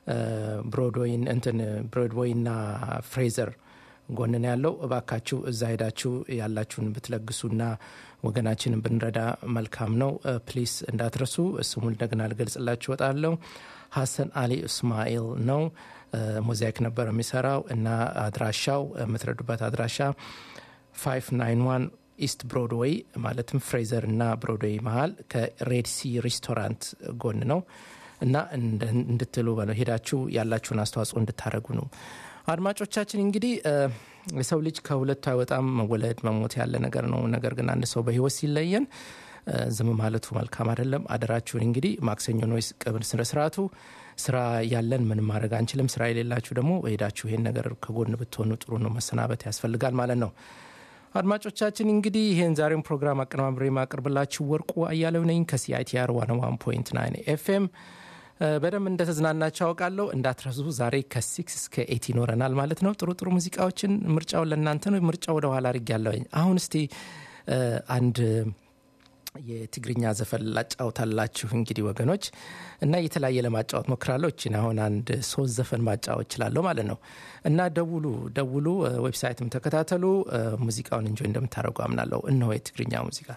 ብሮድዌይና ፍሬዘር ጎን ነው ያለው። እባካችሁ እዛ ሄዳችሁ ያላችሁን ብትለግሱና ወገናችንን ብንረዳ መልካም ነው። ፕሊስ እንዳትረሱ። ስሙን እንደገና ልገልጽላችሁ ወጣለሁ። ሐሰን አሊ እስማኤል ነው። ሞዛይክ ነበር የሚሰራው እና አድራሻው የምትረዱበት አድራሻ 591 ኢስት ብሮድዌይ ማለትም ፍሬዘር እና ብሮድዌይ መሃል ከሬድሲ ሬስቶራንት ጎን ነው እና እንድትሉ ሄዳችሁ ያላችሁን አስተዋጽኦ እንድታደርጉ ነው። አድማጮቻችን እንግዲህ የሰው ልጅ ከሁለቱ አይወጣም። መወለድ መሞት ያለ ነገር ነው። ነገር ግን አንድ ሰው በህይወት ሲለየን ዝም ማለቱ መልካም አይደለም። አደራችሁን እንግዲህ ማክሰኞ ነው ቀብር ስነ ስርዓቱ። ስራ ያለን ምን ማድረግ አንችልም። ስራ የሌላችሁ ደግሞ ሄዳችሁ ይሄን ነገር ከጎን ብትሆኑ ጥሩ ነው። መሰናበት ያስፈልጋል ማለት ነው። አድማጮቻችን እንግዲህ ይሄን ዛሬውን ፕሮግራም አቀናብሬ ማቀርብላችሁ ወርቁ አያሌው ነኝ ከሲአይቲአር 101.9 ኤፍኤም። በደንብ እንደተዝናናችሁ አውቃለሁ። እንዳትረሱ ዛሬ ከ6 እስከ 8 ይኖረናል ማለት ነው። ጥሩ ጥሩ ሙዚቃዎችን ምርጫውን ለእናንተ ነው። ምርጫው ወደ ኋላ አድርጌያለሁኝ። አሁን እስቲ አንድ የትግርኛ ዘፈን ላጫውታላችሁ እንግዲህ ወገኖች እና የተለያየ ለማጫወት ሞክራለሁ። እቺን አሁን አንድ 3 ዘፈን ማጫወት እችላለሁ ማለት ነው እና ደውሉ፣ ዌብሳይትም ተከታተሉ። ሙዚቃውን እንጆይ እንደምታደርጉ አምናለሁ። እነሆ የትግርኛ ሙዚቃ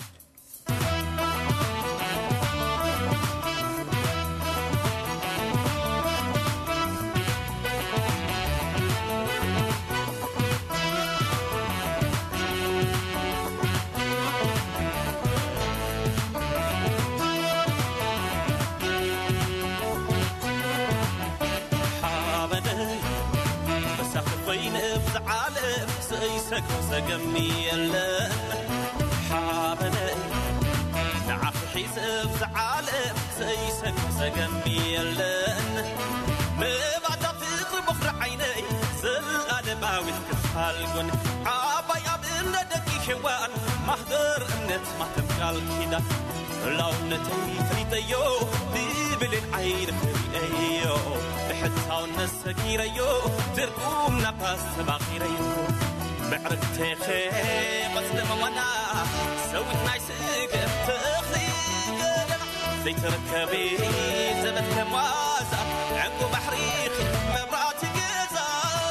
سجميلن حابني نعف حسب زعالم سيسك سجميلن مبعد فطر بخر عيني زل أدماوي كفالقن عباي أبن دكي حوان محضر النت ما تبقى كده لو نتي فريتيو بيبل العين فريقيو بحتها والنسكيريو تركوم نفس باقيريو بعرك تخي قسم وانا سويت نايس تخلي زي تركبي زبت كموازة عقو بحريق مبراتي قزا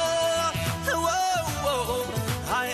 هاي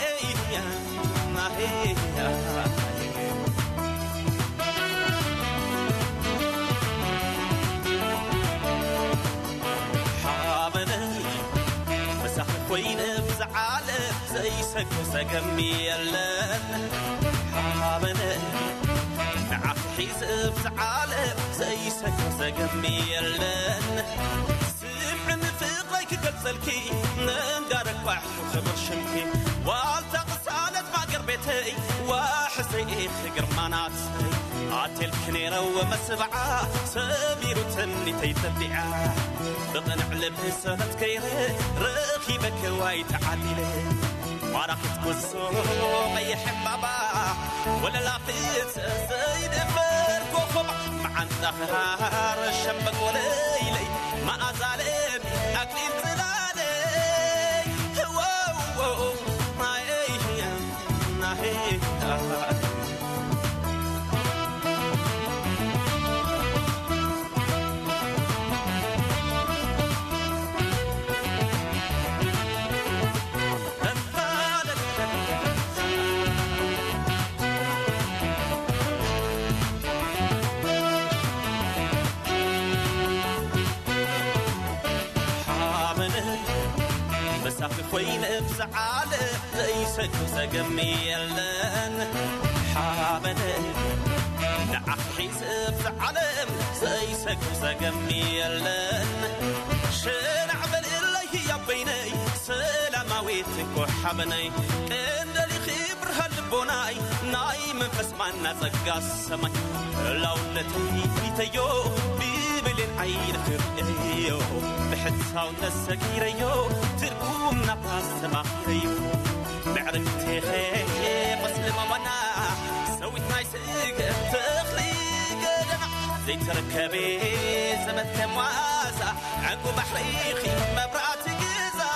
حابني مسح كوين بزعالة زيسك وسجميلن حابني نعف حسب زعالة زيسك وسجميلن سمعن فيقلك قبزلكي ننقارك واحد وخبر شمكي والتقصالت ما قربتي وحسي خقرمانات عاتل كنيرة ومسبعة سمير تني تيتبعة بطنع لبسنة كيري رخيبك وايت عديلي وراحت قصوم اي حبابا ولا لافت زيد فرق وخبع مع الظهر الشمك وليلي ما أزالم أكلم زلالي ما هي خوين بزعالة زيسك وسجميلن حابني نعحيس بزعلم زيسك زقميلن شنع بالإله يا بيني سلاماويتك وحبني كندلي خبر هالبوناي ناي منفس مانا زقا السماي لو نتيتيو بيبلين عين خريو بحتساو نسكيريو ترقوم نباس سماخيريو بعرفتي خيب اسلم وانا سويت نايسك تخليق دمع زي تركبي زمت كمواسع عقو بحريخي مبراتي قزا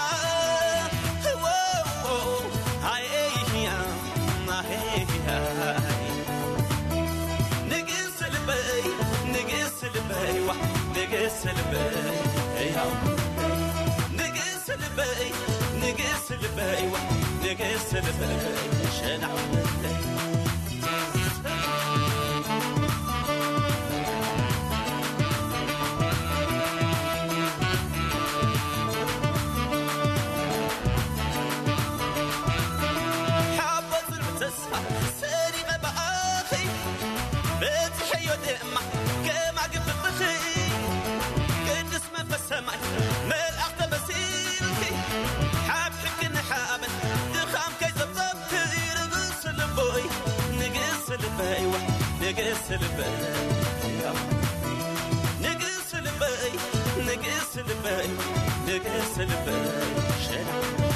هاي نقص البي نقص البي نقص البي نقص البي نقص البي نقص البي شنع نقص البي نقص البي نقص البي نقص البي شنع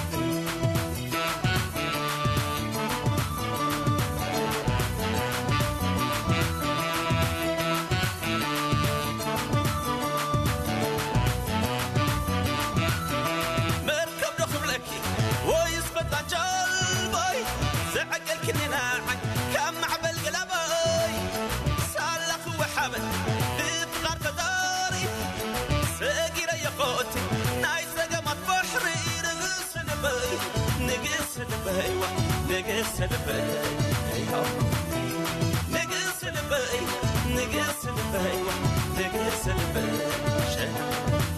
نقص البي نقص البي نقص البي نقص البي شنع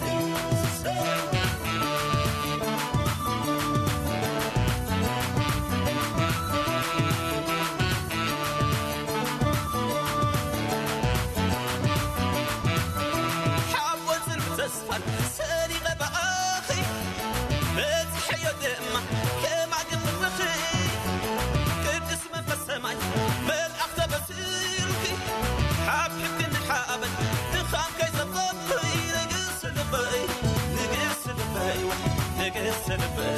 حاول تسفر ساري غبا اخي بتحي دمه كما قلت نقص البي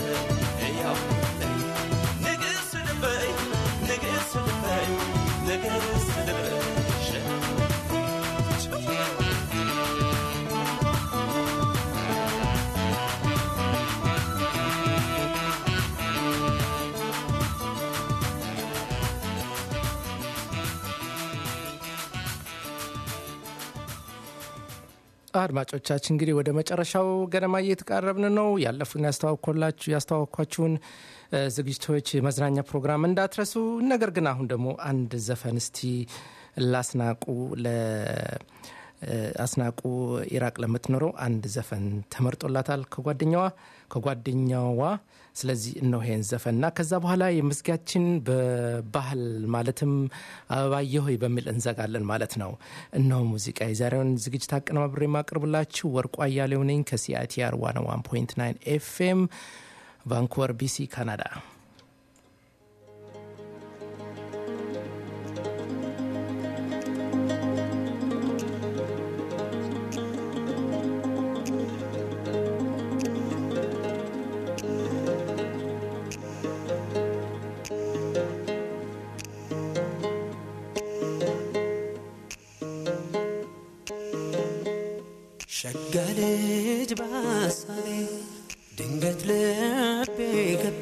نقص البي نقص البي نقص البي አድማጮቻችን እንግዲህ ወደ መጨረሻው ገደማ እየተቃረብን ነው። ያለፉን ያስተዋወቅኳችሁን ዝግጅቶች መዝናኛ ፕሮግራም እንዳትረሱ። ነገር ግን አሁን ደግሞ አንድ ዘፈን እስቲ አስናቁ ኢራቅ ለምትኖረው አንድ ዘፈን ተመርጦላታል ከጓደኛዋ ስለዚህ እነሆ ይሄን ዘፈንና ከዛ በኋላ የምስጋችን በባህል ማለትም አበባየሁ በሚል እንዘጋለን ማለት ነው። እነሆ ሙዚቃ የዛሬውን ዝግጅት አቀናብሬ ማቅርብላችሁ ወርቁ አያሌው ነኝ ከሲአይቲአር 101.9 ኤፍኤም ቫንኩቨር ቢሲ ካናዳ። ሸጋልጅ ባሳቤ ድንገት ልቤ ገብታ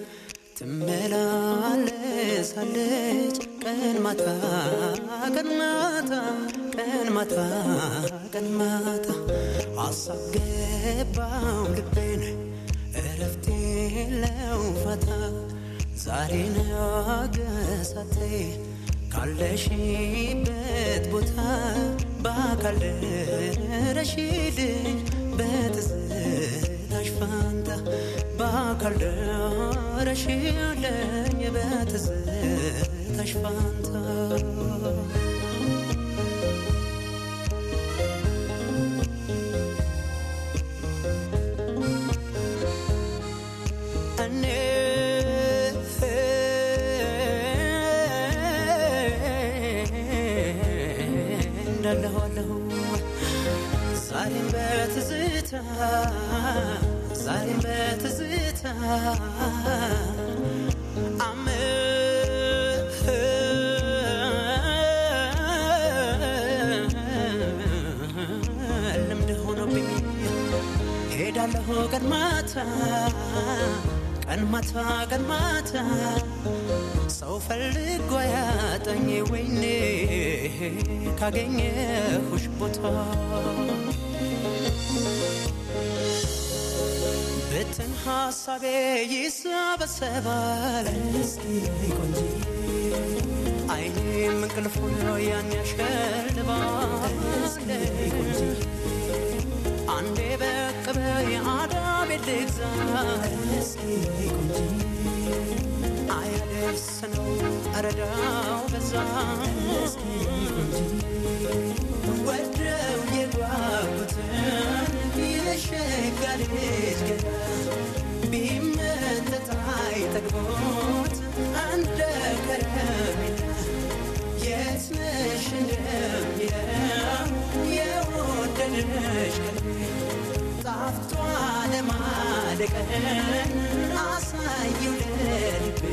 ትመላለሳለች ቀን ማታ ቀን ማታ ቀን ማታ ቀን ማታ አሳብ ገባው ልቤን እረፍት የለው ፋታ ዛሬ ነገሳቴ ካለሽበት ቦታ በአካል ደረሽልኝ በትዝታሽ ፋንታ በአካል ደረሽልኝ በትዝታሽ ፋንታ ዛሬም በትዝታ ልምድ ሆኖብኝ ሄዳለሁ ቀን ማታ ቀን ማታ ቀን ማታ ሰው ፈልጎ ያጠኝ ወይኔ ካገኘሁሽ ቦታ ብትን ሐሳቤ ይሰበሰባል አይኔም እንቅልፉን ያን ያሸልባል አንዴ በቅበይ አዳቤ ልግዛ አያደርስ ነው አረዳው በዛ ወደው የጓጉትን የሸጋ ልጅ ገና ቢመጠጥ አይጠግቦት እንደ ከረሜላ የት ነሽ እንደሚለው የወደደሽ ቀልቤ ጣፍቷ ለማደቀን አሳየው ለልቤ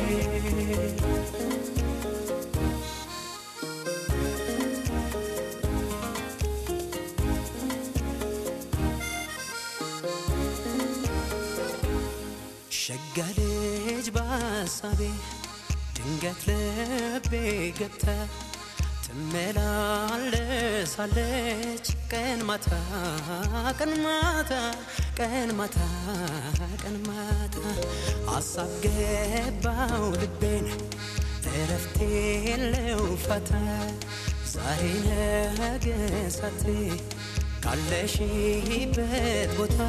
ሸጋ ልጅ በሐሳቤ ድንገት ልቤ ገብታ ትመላለሳለች ቀን ማታ ቀን ማታ ቀን ማታ ቀን ማታ ሐሳብ ገባው ልቤን እረፍት የለው ፋታ ዛሬ ነገ ሳቴ ካለሽበት ቦታ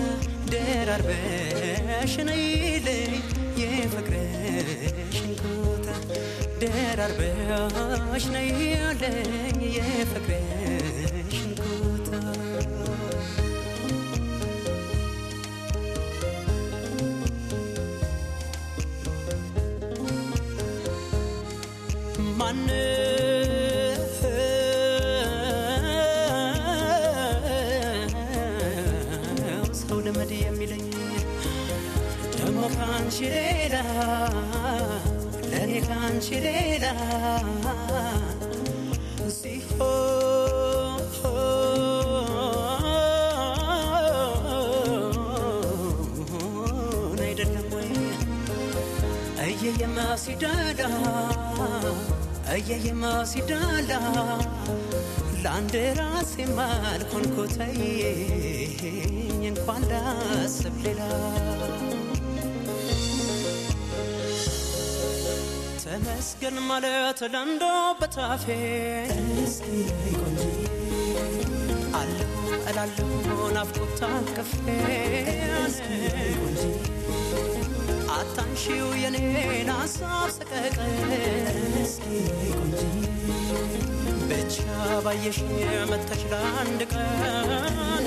ደራርበሽ ነይልኝ የፍቅርሽን ቦታ ደራርበሽ ነይልኝ የፍቅርሽን ቦታ ሰው ልመድ የሚለኝ ደሞ ካንቺ ሌላ ለኔ ካንቺ ሌላ ሲሆን አይደለም ወይ እየየማ ሲዳላ ለአንድ ራሴ ማልኮንኮተኝ እንኳን ላስብ ሌላ ተመስገን ማለት ለምዶ በታፌ አለሁ እላለሁ ናፍቆት ታቅፌ አታንሺው የኔን ሐሳብ ሰቀቀን ብቻ ባየሽ መተሽ ለአንድ ቀን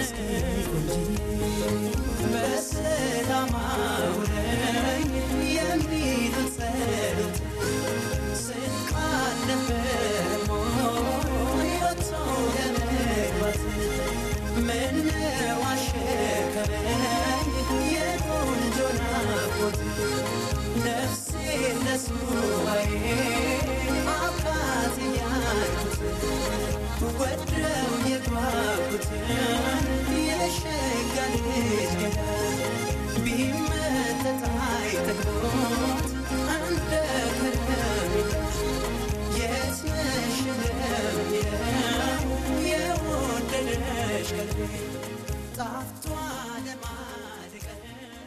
በሰላም አውለኝ የሚሉት ጸሎት ስንቃል ነበር ሞይ ወጥቶ ለመግባት ምነው አሸከረኝ የቆንጆ ናፍቆት ነፍሴ ለሱባዬ አብቃት እያልኩት ወደው የጓጉትን የሸጋ ልጅ ገና ቢመጠጥ አይጠግቦት እንደ ከረሜላ የት ነሽ እንደሚለው የወደደሽ ቀልቤ ጣፍቷ ለማድቀን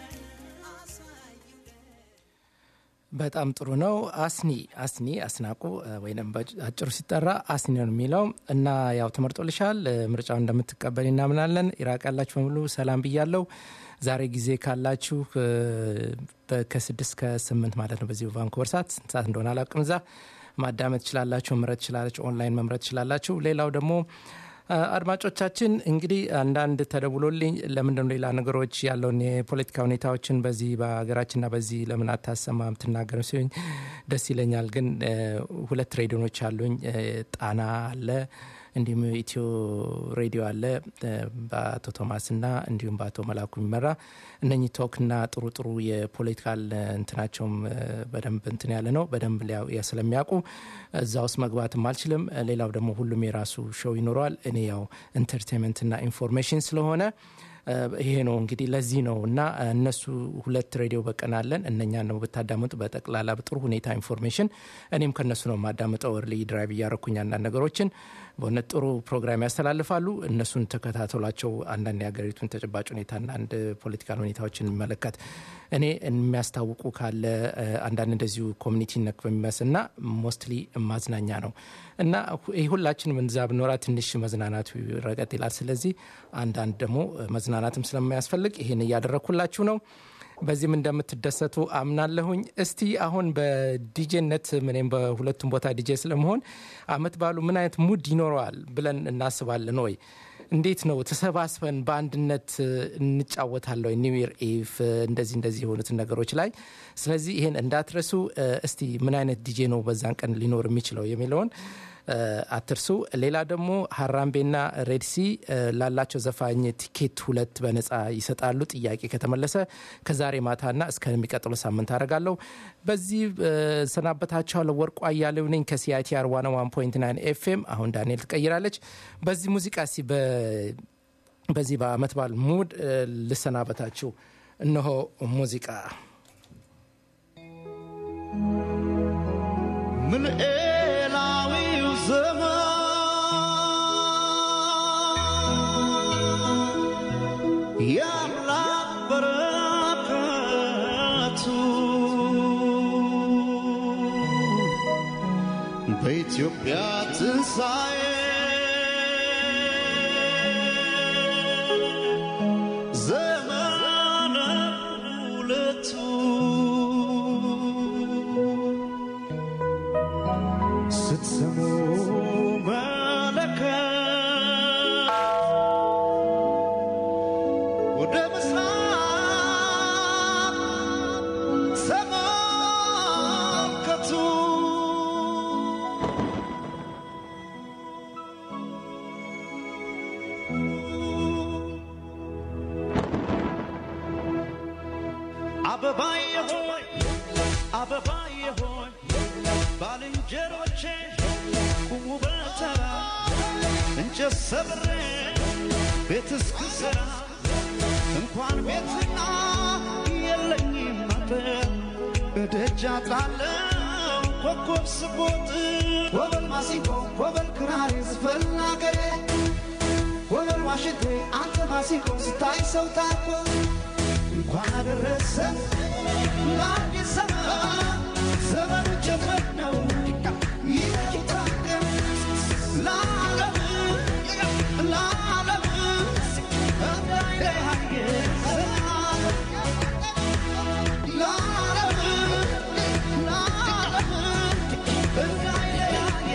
አሳየው በጣም ጥሩ ነው። አስናቁ ወይንም በአጭሩ ሲጠራ አስኒ ነው የሚለው እና ያው ተመርጦልሻል። ምርጫውን እንደምትቀበል እናምናለን። ኢራቅ ያላችሁ በሙሉ ሰላም ብያለሁ። ዛሬ ጊዜ ካላችሁ ከ6 እስከ 8 ማለት ነው በዚህ ቫንኩቨር ሰዓት እንደሆነ አላውቅም። እዛ ማዳመጥ ትችላላችሁ፣ መምረጥ ትችላላችሁ፣ ኦንላይን መምረጥ ትችላላችሁ። ሌላው ደግሞ አድማጮቻችን እንግዲህ አንዳንድ ተደውሎልኝ ለምንድነው ሌላ ነገሮች ያለውን የፖለቲካ ሁኔታዎችን በዚህ በሀገራችንና በዚህ ለምን አታሰማም ትናገሩ ሲሆን ደስ ይለኛል። ግን ሁለት ሬዲዮኖች አሉኝ። ጣና አለ እንዲሁም ኢትዮ ሬዲዮ አለ በአቶ ቶማስና እንዲሁም በአቶ መላኩ የሚመራ እነኚህ ቶክና ጥሩ የፖለቲካል እንትናቸውም በደንብ እንትን ያለ ነው። በደንብ ስለሚያውቁ እዛ ውስጥ መግባትም አልችልም። ሌላው ደግሞ ሁሉም የራሱ ሾው ይኖረዋል። እኔ ያው ኢንተርቴንመንትና ኢንፎርሜሽን ስለሆነ ይሄ ነው እንግዲህ ለዚህ ነው እና እነሱ 2 ሬዲዮ በቀን አለን። እነኛ ነው በታዳምጡ በጠቅላላ በጥሩ ሁኔታ ኢንፎርሜሽን እኔም ከነሱ ነው ማዳመጠው። እርሊ ድራይቭ ያረኩኝ አንዳንድ ነገሮችን በእውነት ጥሩ ፕሮግራም ያስተላልፋሉ። እነሱን ተከታተሏቸው። አንዳንድ የሀገሪቱን ተጨባጭ ሁኔታና አንድ ፖለቲካል ሁኔታዎችን የሚመለከት እኔ የሚያስታውቁ ካለ አንዳንድ እንደዚሁ ኮሚኒቲ ነክ በሚመስልና ሞስትሊ ማዝናኛ ነው እና ሁላችንም እንዛ ብኖራ ትንሽ መዝናናቱ ረቀጥ ይላል። ስለዚህ አንዳንድ ደግሞ መዝናናትም ስለማያስፈልግ ይሄን እያደረኩላችሁ ነው። በዚህም እንደምትደሰቱ አምናለሁኝ። እስቲ አሁን በዲጄነት ምንም በሁለቱም ቦታ ዲጄ ስለመሆን አመት ባሉ ምን አይነት ሙድ ይኖረዋል ብለን እናስባለን ወይ? እንዴት ነው ተሰባስበን በአንድነት እንጫወታለን ኒው ኢየር ኢቭ እንደዚህ የሆኑትን ነገሮች ላይ። ስለዚህ ይሄን እንዳትረሱ። እስቲ ምን አይነት ዲጄ ነው በዛን ቀን ሊኖር የሚችለው የሚለውን አትርሱ። ሌላ ደግሞ ሀራምቤና ሬድሲ ላላቸው ዘፋኝ ቲኬት 2 በነጻ ይሰጣሉ። ጥያቄ ከተመለሰ ከዛሬ ማታና እስከሚቀጥለው ሳምንት አደርጋለሁ። በዚህ ሰናበታችኋለሁ። ወርቁ አያሌው ነኝ ከሲአይቲአር 101.9 ኤፍኤም። አሁን ዳንኤል ትቀይራለች። በዚህ ሙዚቃ በዚህ በአመት በዓል ሙድ ልሰናበታችሁ። እነሆ ሙዚቃ ምን ኤላዊው ዘመን የአምላክ በረከቱ በኢትዮጵያ ትንሣኤ ዘመነ ሁለቱ ስትሰሙ መለከት ወደ ምስራቅ ተመልከቱ። አበባዬ ሆይ አበባዬ ሆይ ባልንጀሮቼ ቁሙ በተራ እንጨት ሰብሬ ቤት እስክሰራ እንኳን ቤትና የለኝም አጥር እደጃ ጣለው ኮከብ ስቦጥ ወበል ማሲንቆ ወበል ክራር ዝፈን አገሬ ወበል ዋሽንቴ አንተ ማሲንቆ ስታይ ሰው ታኮ እንኳን አደረሰ ለአዲስ ዘመን ዘመኑ ጀመር ነው ይታቀም ለዓለም ለዓለም እንዳይለያየ ለዓለም ለዓለም እንዳይለያየ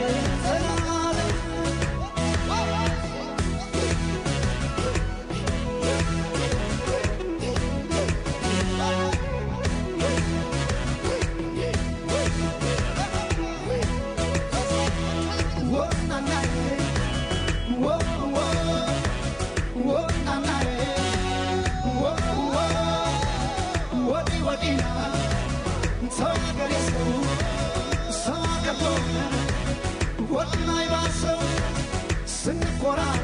What can I buy so? Sing for